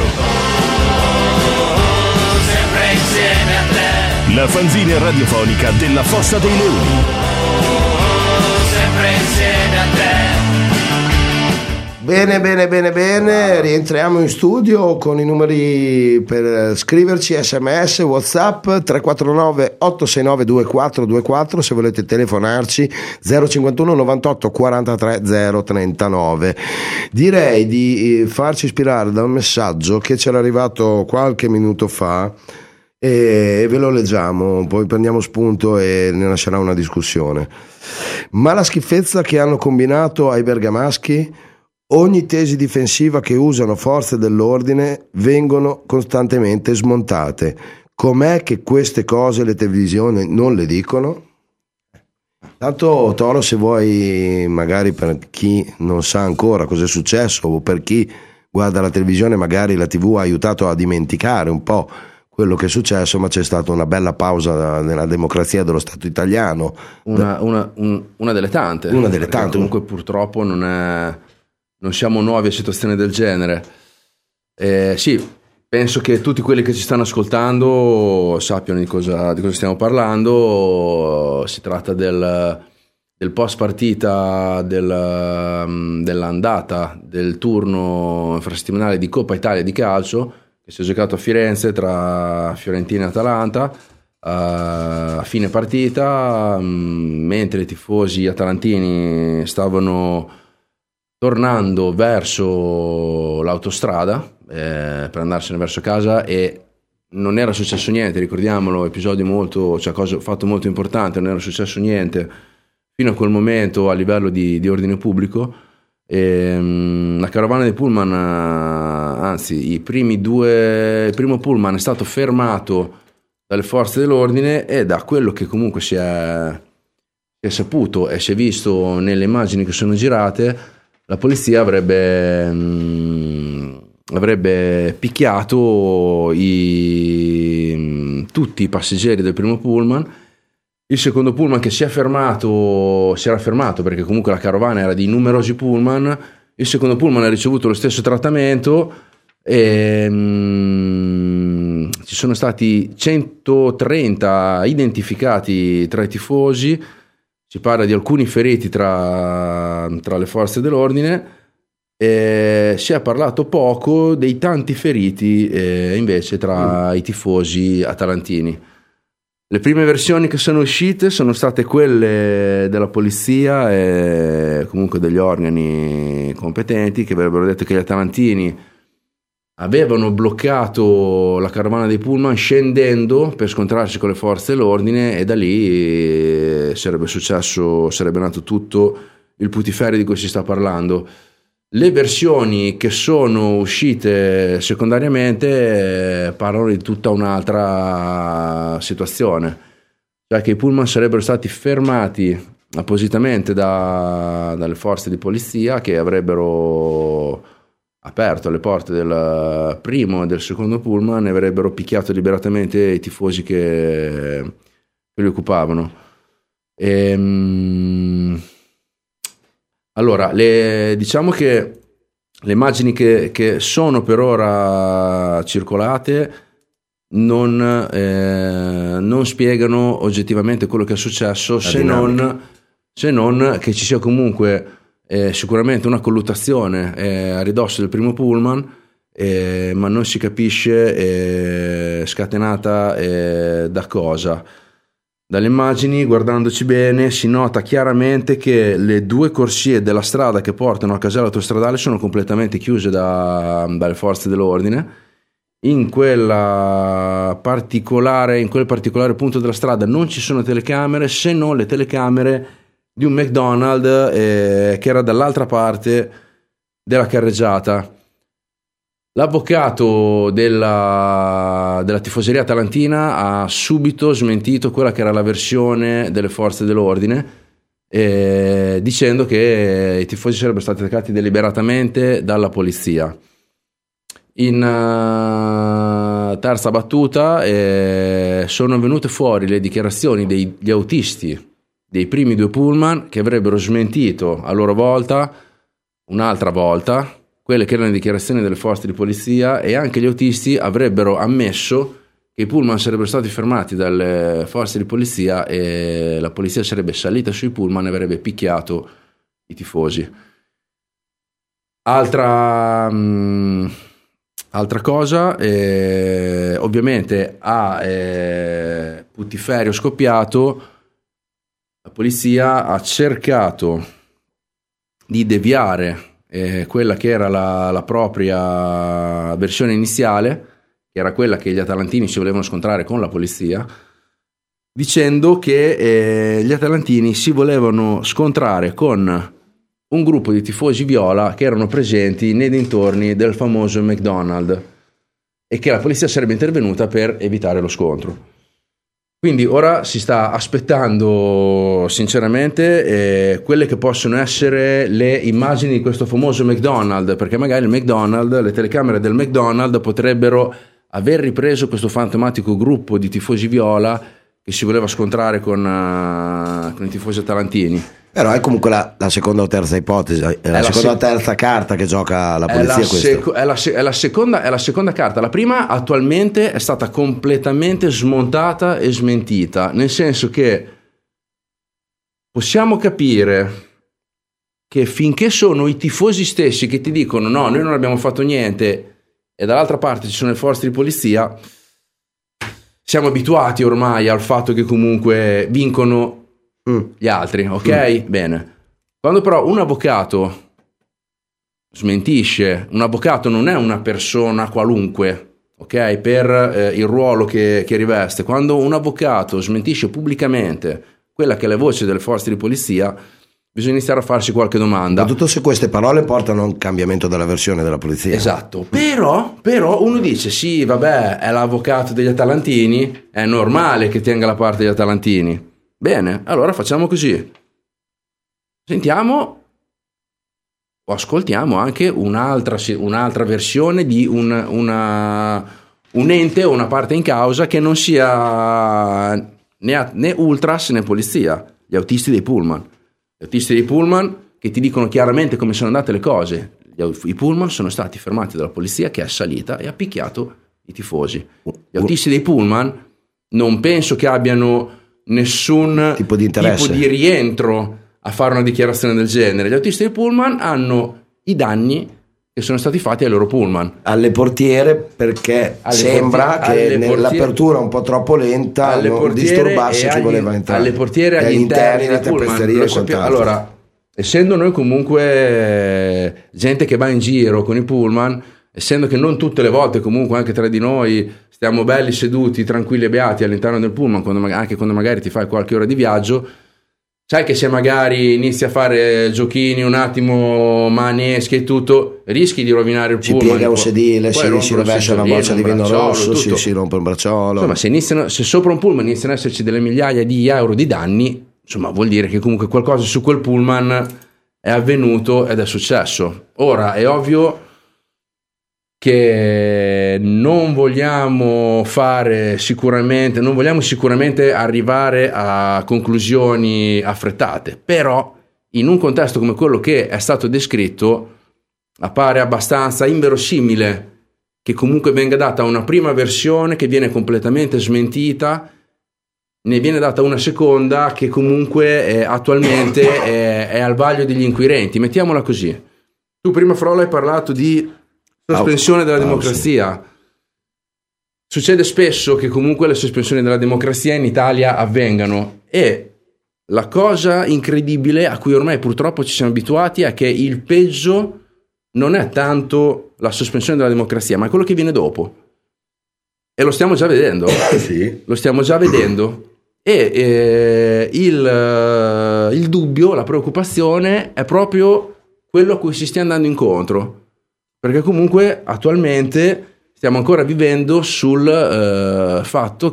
Sempre insieme a te. La fanzina radiofonica della Fossa dei Leoni. Sempre insieme a te. Bene, rientriamo in studio con i numeri per scriverci, sms, whatsapp 349 869 2424, se volete telefonarci 051 98 43 039. Direi di farci ispirare da un messaggio che c'era arrivato qualche minuto fa e ve lo leggiamo, poi prendiamo spunto e ne nascerà una discussione. Ma la schifezza che hanno combinato ai bergamaschi, ogni tesi difensiva che usano forze dell'ordine vengono costantemente smontate. Com'è che queste cose le televisioni non le dicono? Tanto Toro, se vuoi, magari per chi non sa ancora cosa è successo o per chi guarda la televisione, magari la TV ha aiutato a dimenticare un po' quello che è successo, ma c'è stata una bella pausa nella democrazia dello Stato italiano. Una delle tante. Una delle tante. Comunque purtroppo non siamo nuovi a situazioni del genere. Sì, penso che tutti quelli che ci stanno ascoltando sappiano di cosa stiamo parlando. Si tratta del post partita dell'andata del turno infrasettimanale di Coppa Italia di calcio che si è giocato a Firenze tra Fiorentina e Atalanta. A fine partita, mentre i tifosi atalantini stavano tornando verso l'autostrada, per andarsene verso casa, e non era successo niente, ricordiamolo, episodio fatto molto importante, non era successo niente fino a quel momento a livello di ordine pubblico. La carovana dei pullman, anzi il primo pullman è stato fermato dalle forze dell'ordine, e da quello che comunque si è saputo e si è visto nelle immagini che sono girate, la polizia avrebbe picchiato tutti i passeggeri del primo pullman. Il secondo pullman, che si era fermato perché comunque la carovana era di numerosi pullman, il secondo pullman ha ricevuto lo stesso trattamento, e ci sono stati 130 identificati tra i tifosi. Si parla di alcuni feriti tra le forze dell'ordine, e si è parlato poco dei tanti feriti invece tra i tifosi atalantini. Le prime versioni che sono uscite sono state quelle della polizia e comunque degli organi competenti, che avrebbero detto che gli atalantini avevano bloccato la carovana dei pullman scendendo per scontrarsi con le forze dell'ordine, e da lì sarebbe nato tutto il putiferio di cui si sta parlando. Le versioni che sono uscite secondariamente parlano di tutta un'altra situazione, cioè che i pullman sarebbero stati fermati appositamente dalle forze di polizia, che avrebbero aperto le porte del primo e del secondo pullman e avrebbero picchiato liberatamente i tifosi che li occupavano. Allora, diciamo che le immagini che sono per ora circolate non spiegano oggettivamente quello che è successo, se non che ci sia comunque sicuramente una colluttazione a ridosso del primo pullman, ma non si capisce scatenata da cosa. Dalle immagini, guardandoci bene, si nota chiaramente che le due corsie della strada che portano al casello autostradale sono completamente chiuse dalle forze dell'ordine. In quel particolare punto della strada non ci sono telecamere, se non le telecamere di un McDonald's che era dall'altra parte della carreggiata. L'avvocato della tifoseria atalantina ha subito smentito quella che era la versione delle forze dell'ordine, dicendo che i tifosi sarebbero stati attaccati deliberatamente dalla polizia. In terza battuta sono venute fuori le dichiarazioni degli autisti dei primi due pullman, che avrebbero smentito a loro volta un'altra volta quelle che erano le dichiarazioni delle forze di polizia, e anche gli autisti avrebbero ammesso che i pullman sarebbero stati fermati dalle forze di polizia e la polizia sarebbe salita sui pullman e avrebbe picchiato i tifosi. Altra cosa, ovviamente a putiferio scoppiato, la polizia ha cercato di deviare quella che era la propria versione iniziale, che era quella che gli atalantini si volevano scontrare con la polizia, dicendo che gli atalantini si volevano scontrare con un gruppo di tifosi viola che erano presenti nei dintorni del famoso McDonald's e che la polizia sarebbe intervenuta per evitare lo scontro. Quindi ora si sta aspettando sinceramente quelle che possono essere le immagini di questo famoso McDonald's, perché magari le telecamere del McDonald's potrebbero aver ripreso questo fantomatico gruppo di tifosi viola che si voleva scontrare con i tifosi atalantini. Però è comunque la seconda o terza ipotesi, la seconda o terza carta che gioca la polizia. È la seconda carta. La prima attualmente è stata completamente smontata e smentita, nel senso che possiamo capire che finché sono i tifosi stessi che ti dicono no, noi non abbiamo fatto niente, e dall'altra parte ci sono le forze di polizia, siamo abituati ormai al fatto che comunque vincono gli altri, ok? Bene. Quando però un avvocato smentisce, un avvocato non è una persona qualunque, ok? Per il ruolo che riveste. Quando un avvocato smentisce pubblicamente quella che è la voce delle forze di polizia, bisogna iniziare a farsi qualche domanda. Soprattutto se queste parole portano a un cambiamento della versione della polizia. Esatto, però uno dice sì, vabbè, è l'avvocato degli atalantini, è normale che tenga la parte degli atalantini. Bene, allora facciamo così. Sentiamo o ascoltiamo anche un'altra versione di un ente o una parte in causa che non sia né ultras né polizia, gli autisti dei pullman. Gli autisti dei pullman che ti dicono chiaramente come sono andate le cose. I pullman sono stati fermati dalla polizia che è salita e ha picchiato i tifosi. Gli autisti dei pullman non penso che abbiano nessun tipo di rientro a fare una dichiarazione del genere. Gli autisti dei pullman hanno i danni che sono stati fatti ai loro pullman, alle portiere, perché sembra che nell'apertura un po' troppo lenta non disturbasse chi voleva entrare, alle portiere, agli interni dei pullman. Allora, essendo noi comunque gente che va in giro con i pullman, essendo che non tutte le volte comunque anche tra di noi stiamo belli seduti tranquilli e beati all'interno del pullman, anche quando magari ti fai qualche ora di viaggio, sai che se magari inizi a fare giochini un attimo maneschi e tutto, rischi di rovinare il pullman. Si piega un sedile, si rovescia una boccia di vino rosso, si rompe un bracciolo. Insomma, se sopra un pullman iniziano ad esserci delle migliaia di euro di danni, insomma vuol dire che comunque qualcosa su quel pullman è avvenuto ed è successo. Ora è ovvio che non vogliamo sicuramente arrivare a conclusioni affrettate, però in un contesto come quello che è stato descritto appare abbastanza inverosimile che comunque venga data una prima versione che viene completamente smentita, ne viene data una seconda che comunque attualmente è al vaglio degli inquirenti. Mettiamola così. Tu prima, Frolla, hai parlato di sospensione della democrazia. Succede spesso che comunque le sospensioni della democrazia in Italia avvengano, e la cosa incredibile a cui ormai purtroppo ci siamo abituati è che il peggio non è tanto la sospensione della democrazia, ma è quello che viene dopo, e lo stiamo già vedendo. Sì. Lo stiamo già vedendo, e il dubbio, la preoccupazione è proprio quello a cui si stia andando incontro, perché comunque attualmente stiamo ancora vivendo sul fatto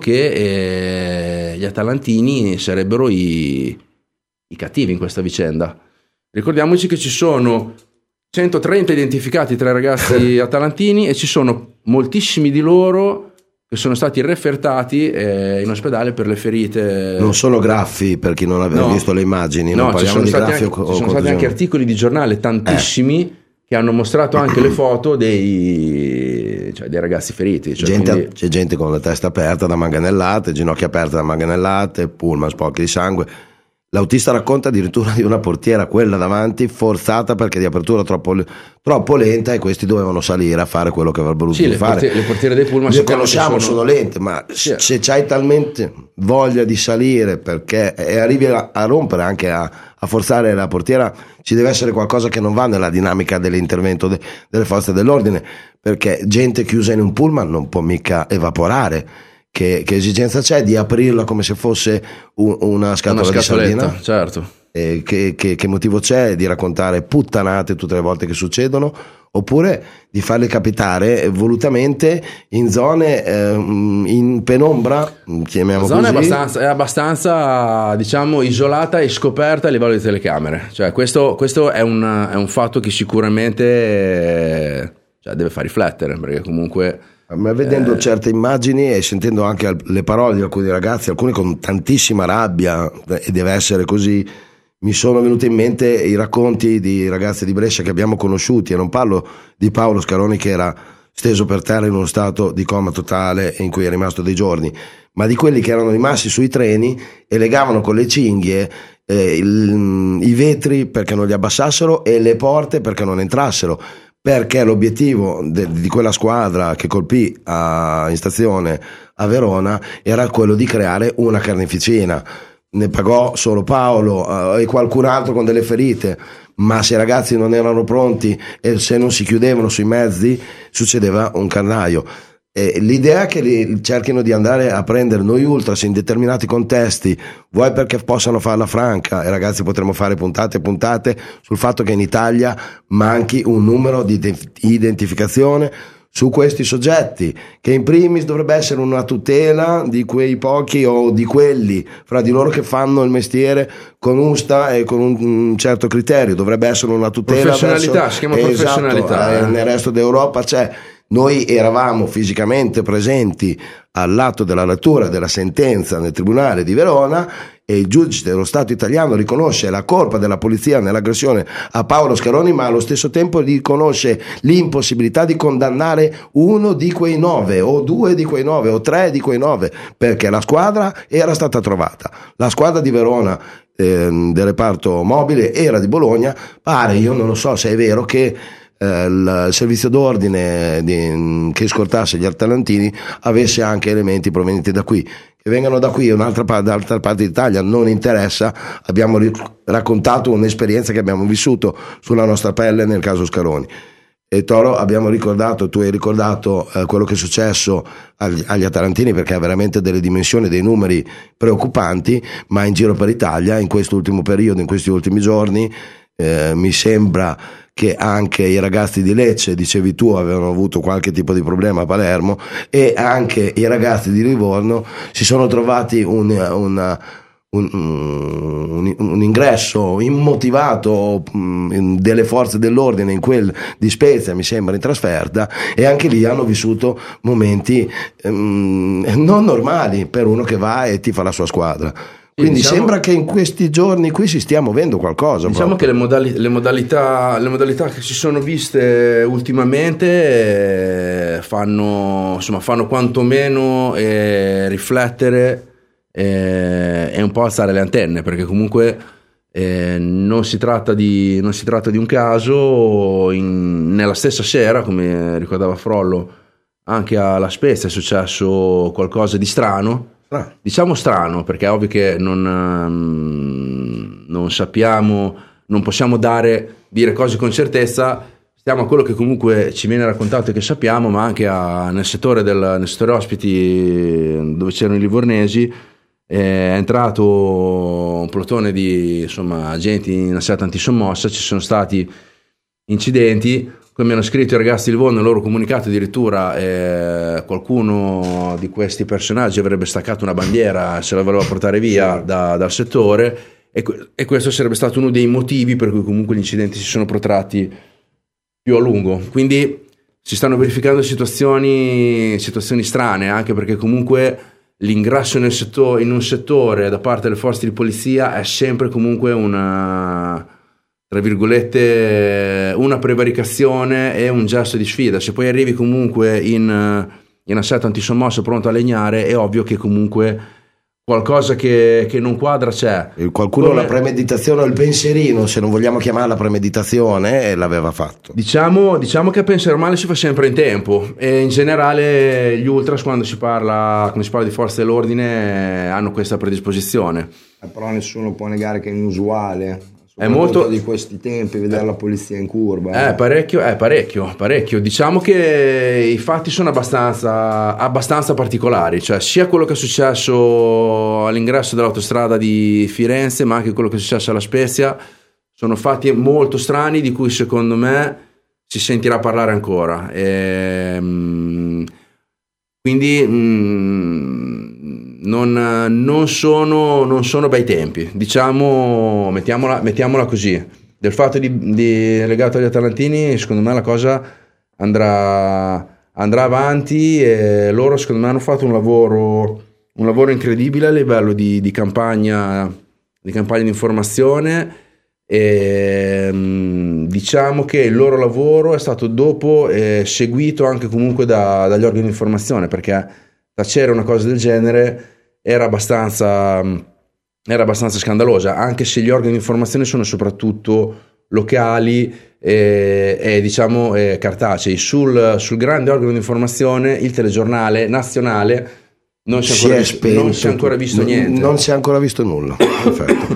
che gli atalantini sarebbero i cattivi in questa vicenda. Ricordiamoci che ci sono 130 identificati tra i ragazzi atalantini e ci sono moltissimi di loro che sono stati refertati in ospedale per le ferite. Non sono graffi, per chi non aveva visto le immagini, non parliamo di graffi o ci sono stati anche articoli di giornale, tantissimi, che hanno mostrato anche le foto dei ragazzi feriti. C'è gente con la testa aperta da manganellate, ginocchia aperte da manganellate, pullman sporchi di sangue. L'autista racconta addirittura di una portiera, quella davanti, forzata perché di apertura troppo lenta, e questi dovevano salire a fare quello che avrebbero voluto fare. Le portiere dei pullman le conosciamo, sono lente, ma se c'hai talmente voglia di salire e arrivi a rompere, anche a forzare la portiera, ci deve essere qualcosa che non va nella dinamica dell'intervento delle forze dell'ordine, perché gente chiusa in un pullman non può mica evaporare. Che esigenza c'è di aprirla come se fosse una scatola di sardina? Certo. Che motivo c'è di raccontare puttanate tutte le volte che succedono, oppure di farle capitare volutamente in zone in penombra, chiamiamo così. La zona è abbastanza diciamo isolata e scoperta a livello di telecamere, cioè questo è un fatto che sicuramente deve far riflettere, perché comunque ma vedendo certe immagini e sentendo anche le parole di alcuni ragazzi, alcuni con tantissima rabbia, e deve essere così, mi sono venuti in mente i racconti di ragazzi di Brescia che abbiamo conosciuti, e non parlo di Paolo Scaroni che era steso per terra in uno stato di coma totale in cui è rimasto dei giorni, ma di quelli che erano rimasti sui treni e legavano con le cinghie i vetri perché non li abbassassero e le porte perché non entrassero, perché l'obiettivo di quella squadra che colpì in stazione a Verona era quello di creare una carneficina. Ne pagò solo Paolo e qualcun altro con delle ferite, ma se i ragazzi non erano pronti e se non si chiudevano sui mezzi succedeva un carnaio. L'idea che cerchino di andare a prendere noi ultras in determinati contesti, vuoi perché possano farla franca, e ragazzi potremmo fare puntate e puntate sul fatto che in Italia manchi un numero di identificazione su questi soggetti, che in primis dovrebbe essere una tutela di quei pochi o di quelli fra di loro che fanno il mestiere con usta e con un certo criterio, dovrebbe essere una tutela professionalità, si chiama professionalità. Esatto, nel resto d'Europa c'è. Noi eravamo fisicamente presenti all'atto della lettura della sentenza nel Tribunale di Verona e il giudice dello Stato italiano riconosce la colpa della polizia nell'aggressione a Paolo Scaroni, ma allo stesso tempo riconosce l'impossibilità di condannare uno di quei 9 o 2 di quei 9 o 3 di quei 9, perché la squadra era stata trovata. La squadra di Verona del reparto mobile era di Bologna. Pare, io non lo so se è vero, che il servizio d'ordine che scortasse gli atalantini avesse anche elementi provenienti da qui. Che vengano da qui o dall'altra parte d'Italia non interessa. Abbiamo raccontato un'esperienza che abbiamo vissuto sulla nostra pelle nel caso Scaroni. E Toro, abbiamo ricordato, tu hai ricordato quello che è successo agli atalantini, perché ha veramente delle dimensioni, dei numeri preoccupanti, ma in giro per Italia in questo ultimo periodo, in questi ultimi giorni, mi sembra che anche i ragazzi di Lecce, dicevi tu, avevano avuto qualche tipo di problema a Palermo, e anche i ragazzi di Livorno si sono trovati un ingresso immotivato delle forze dell'ordine in quel di Spezia, mi sembra, in trasferta, e anche lì hanno vissuto momenti non normali per uno che va e tifa la sua squadra. Quindi diciamo, sembra che in questi giorni qui si stia muovendo qualcosa. Diciamo proprio che le modalità che si sono viste ultimamente fanno quantomeno riflettere e un po' alzare le antenne, perché comunque non si tratta di un caso. Nella stessa sera, come ricordava Frollo, anche alla Spezia è successo qualcosa di strano. Diciamo strano, perché è ovvio che non sappiamo, non possiamo dire cose con certezza. Stiamo a quello che comunque ci viene raccontato e che sappiamo, ma anche nel settore ospiti, dove c'erano i livornesi, è entrato un plotone di agenti in assetto antisommossa. Ci sono stati incidenti. Come hanno scritto i ragazzi di Livorno nel loro comunicato, addirittura qualcuno di questi personaggi avrebbe staccato una bandiera, se la voleva portare via dal settore, e questo sarebbe stato uno dei motivi per cui comunque gli incidenti si sono protratti più a lungo. Quindi si stanno verificando situazioni strane, anche perché comunque l'ingresso in un settore da parte delle forze di polizia è sempre comunque una, tra virgolette, una prevaricazione e un gesto di sfida. Se poi arrivi comunque in assetto antisommosso pronto a legnare, è ovvio che comunque qualcosa che non quadra c'è. Qualcuno la premeditazione o il pensierino, se non vogliamo chiamarla premeditazione, l'aveva fatto. Diciamo che a pensare male si fa sempre in tempo, e in generale gli ultras, quando si parla di forze dell'ordine, hanno questa predisposizione. Però nessuno può negare che è inusuale. È molto di questi tempi vedere la polizia in curva. Parecchio. Diciamo che i fatti sono abbastanza particolari, cioè sia quello che è successo all'ingresso dell'autostrada di Firenze, ma anche quello che è successo alla Spezia. Sono fatti molto strani, di cui secondo me si sentirà parlare ancora. Quindi non sono bei tempi, diciamo, mettiamola così. Del fatto di legato agli atalantini, secondo me la cosa andrà avanti, e loro secondo me hanno fatto un lavoro incredibile a livello di campagna di informazione, e diciamo che il loro lavoro è stato dopo seguito anche comunque dagli organi di informazione, perché tacere una cosa del genere era abbastanza scandalosa, anche se gli organi di informazione sono soprattutto locali e diciamo cartacei. Sul grande organo di informazione, il telegiornale nazionale, non si è ancora visto niente. Non si è ancora visto nulla. Perfetto.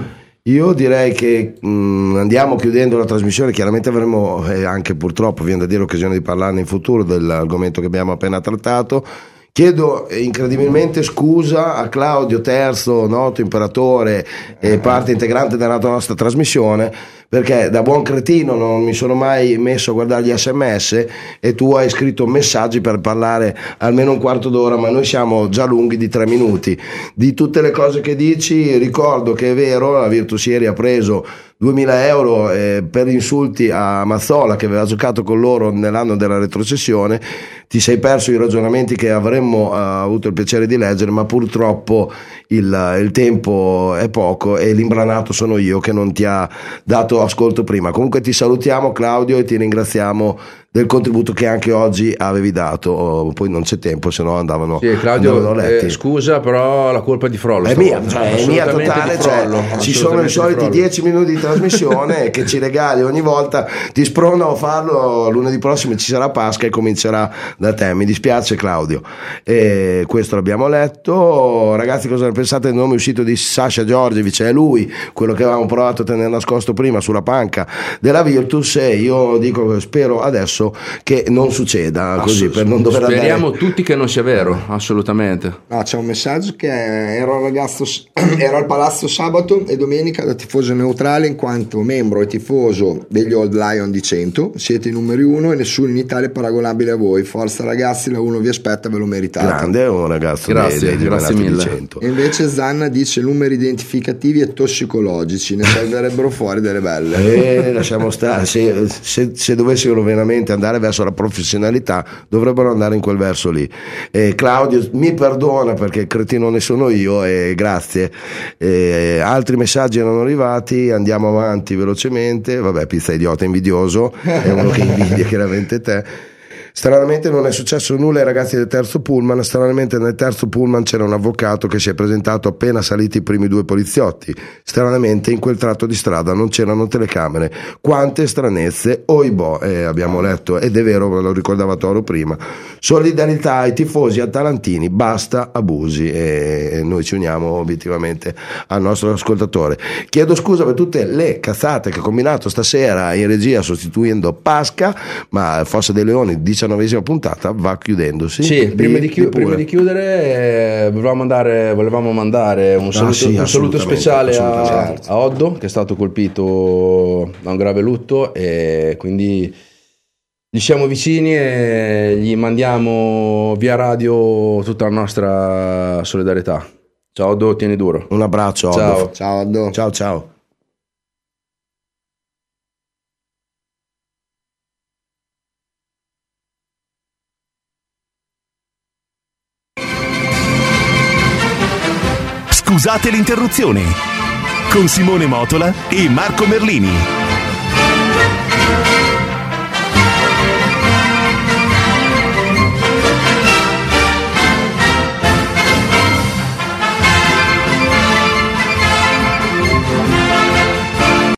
Io direi che andiamo chiudendo la trasmissione, chiaramente avremo anche purtroppo, viene da dire, occasione di parlarne in futuro dell'argomento che abbiamo appena trattato. Chiedo incredibilmente scusa a Claudio Terzo, noto imperatore e parte integrante della nostra trasmissione, perché da buon cretino non mi sono mai messo a guardare gli SMS e tu hai scritto messaggi per parlare almeno un quarto d'ora, ma noi siamo già lunghi di 3 minuti. Di tutte le cose che dici ricordo che è vero, la Virtus ieri ha preso 2.000 euro per insulti a Mazzola, che aveva giocato con loro nell'anno della retrocessione. Ti sei perso i ragionamenti che avremmo avuto il piacere di leggere, ma purtroppo il tempo è poco e l'imbranato sono io che non ti ha dato ascolto prima. Comunque ti salutiamo Claudio e ti ringraziamo del contributo che anche oggi avevi dato. Poi non c'è tempo, se no andavano letti. Scusa, però la colpa è di Frollo. È mia totale, ci sono i soliti 10 minuti di trasmissione che ci regali ogni volta. Ti sprono a farlo lunedì prossimo, ci sarà Pasqua e comincerà da te. Mi dispiace Claudio. Questo l'abbiamo letto. Ragazzi, cosa ne pensate del nome uscito di Sasha Giorgevic? È lui quello che avevamo provato a tenere nascosto prima sulla panca della Virtus, e io dico che spero adesso che non succeda così, per non dover speriamo andare... tutti che non sia vero, assolutamente. No, c'è un messaggio che ero al Palazzo sabato e domenica da tifoso neutrale, in quanto membro e tifoso degli Old Lion di 100. Siete i numeri 1 e nessuno in Italia è paragonabile a voi. Forza ragazzi, la 1 vi aspetta, ve lo meritate. Grande, un ragazzo. Grazie mille. 100. E invece Zanna dice numeri identificativi e tossicologici, ne salverebbero fuori delle belle. Lasciamo stare, se dovessero veramente andare verso la professionalità dovrebbero andare in quel verso lì. Claudio mi perdona perché cretinone sono io, e grazie. Altri messaggi erano arrivati, andiamo avanti velocemente. Vabbè, pizza idiota invidioso, è uno che invidia chiaramente te. Stranamente non è successo nulla ai ragazzi del terzo pullman. Stranamente nel terzo pullman c'era un avvocato che si è presentato appena saliti i primi 2 poliziotti. Stranamente in quel tratto di strada non c'erano telecamere. Quante stranezze, oibò, abbiamo letto, ed è vero, lo ricordava Toro prima. Solidarietà ai tifosi atalantini, basta abusi, e noi ci uniamo obiettivamente al nostro ascoltatore. Chiedo scusa per tutte le cazzate che ho combinato stasera in regia sostituendo Pasca, ma Fossa dei Leoni 19ª puntata va chiudendosi. Sì, prima di chiudere volevamo mandare un saluto speciale a Oddo, che è stato colpito da un grave lutto, e quindi gli siamo vicini e gli mandiamo via radio tutta la nostra solidarietà. Ciao Oddo, tieni duro. Un abbraccio Oddo. Ciao Oddo. Ciao. Scusate l'interruzione, con Simone Motola e Marco Merlini.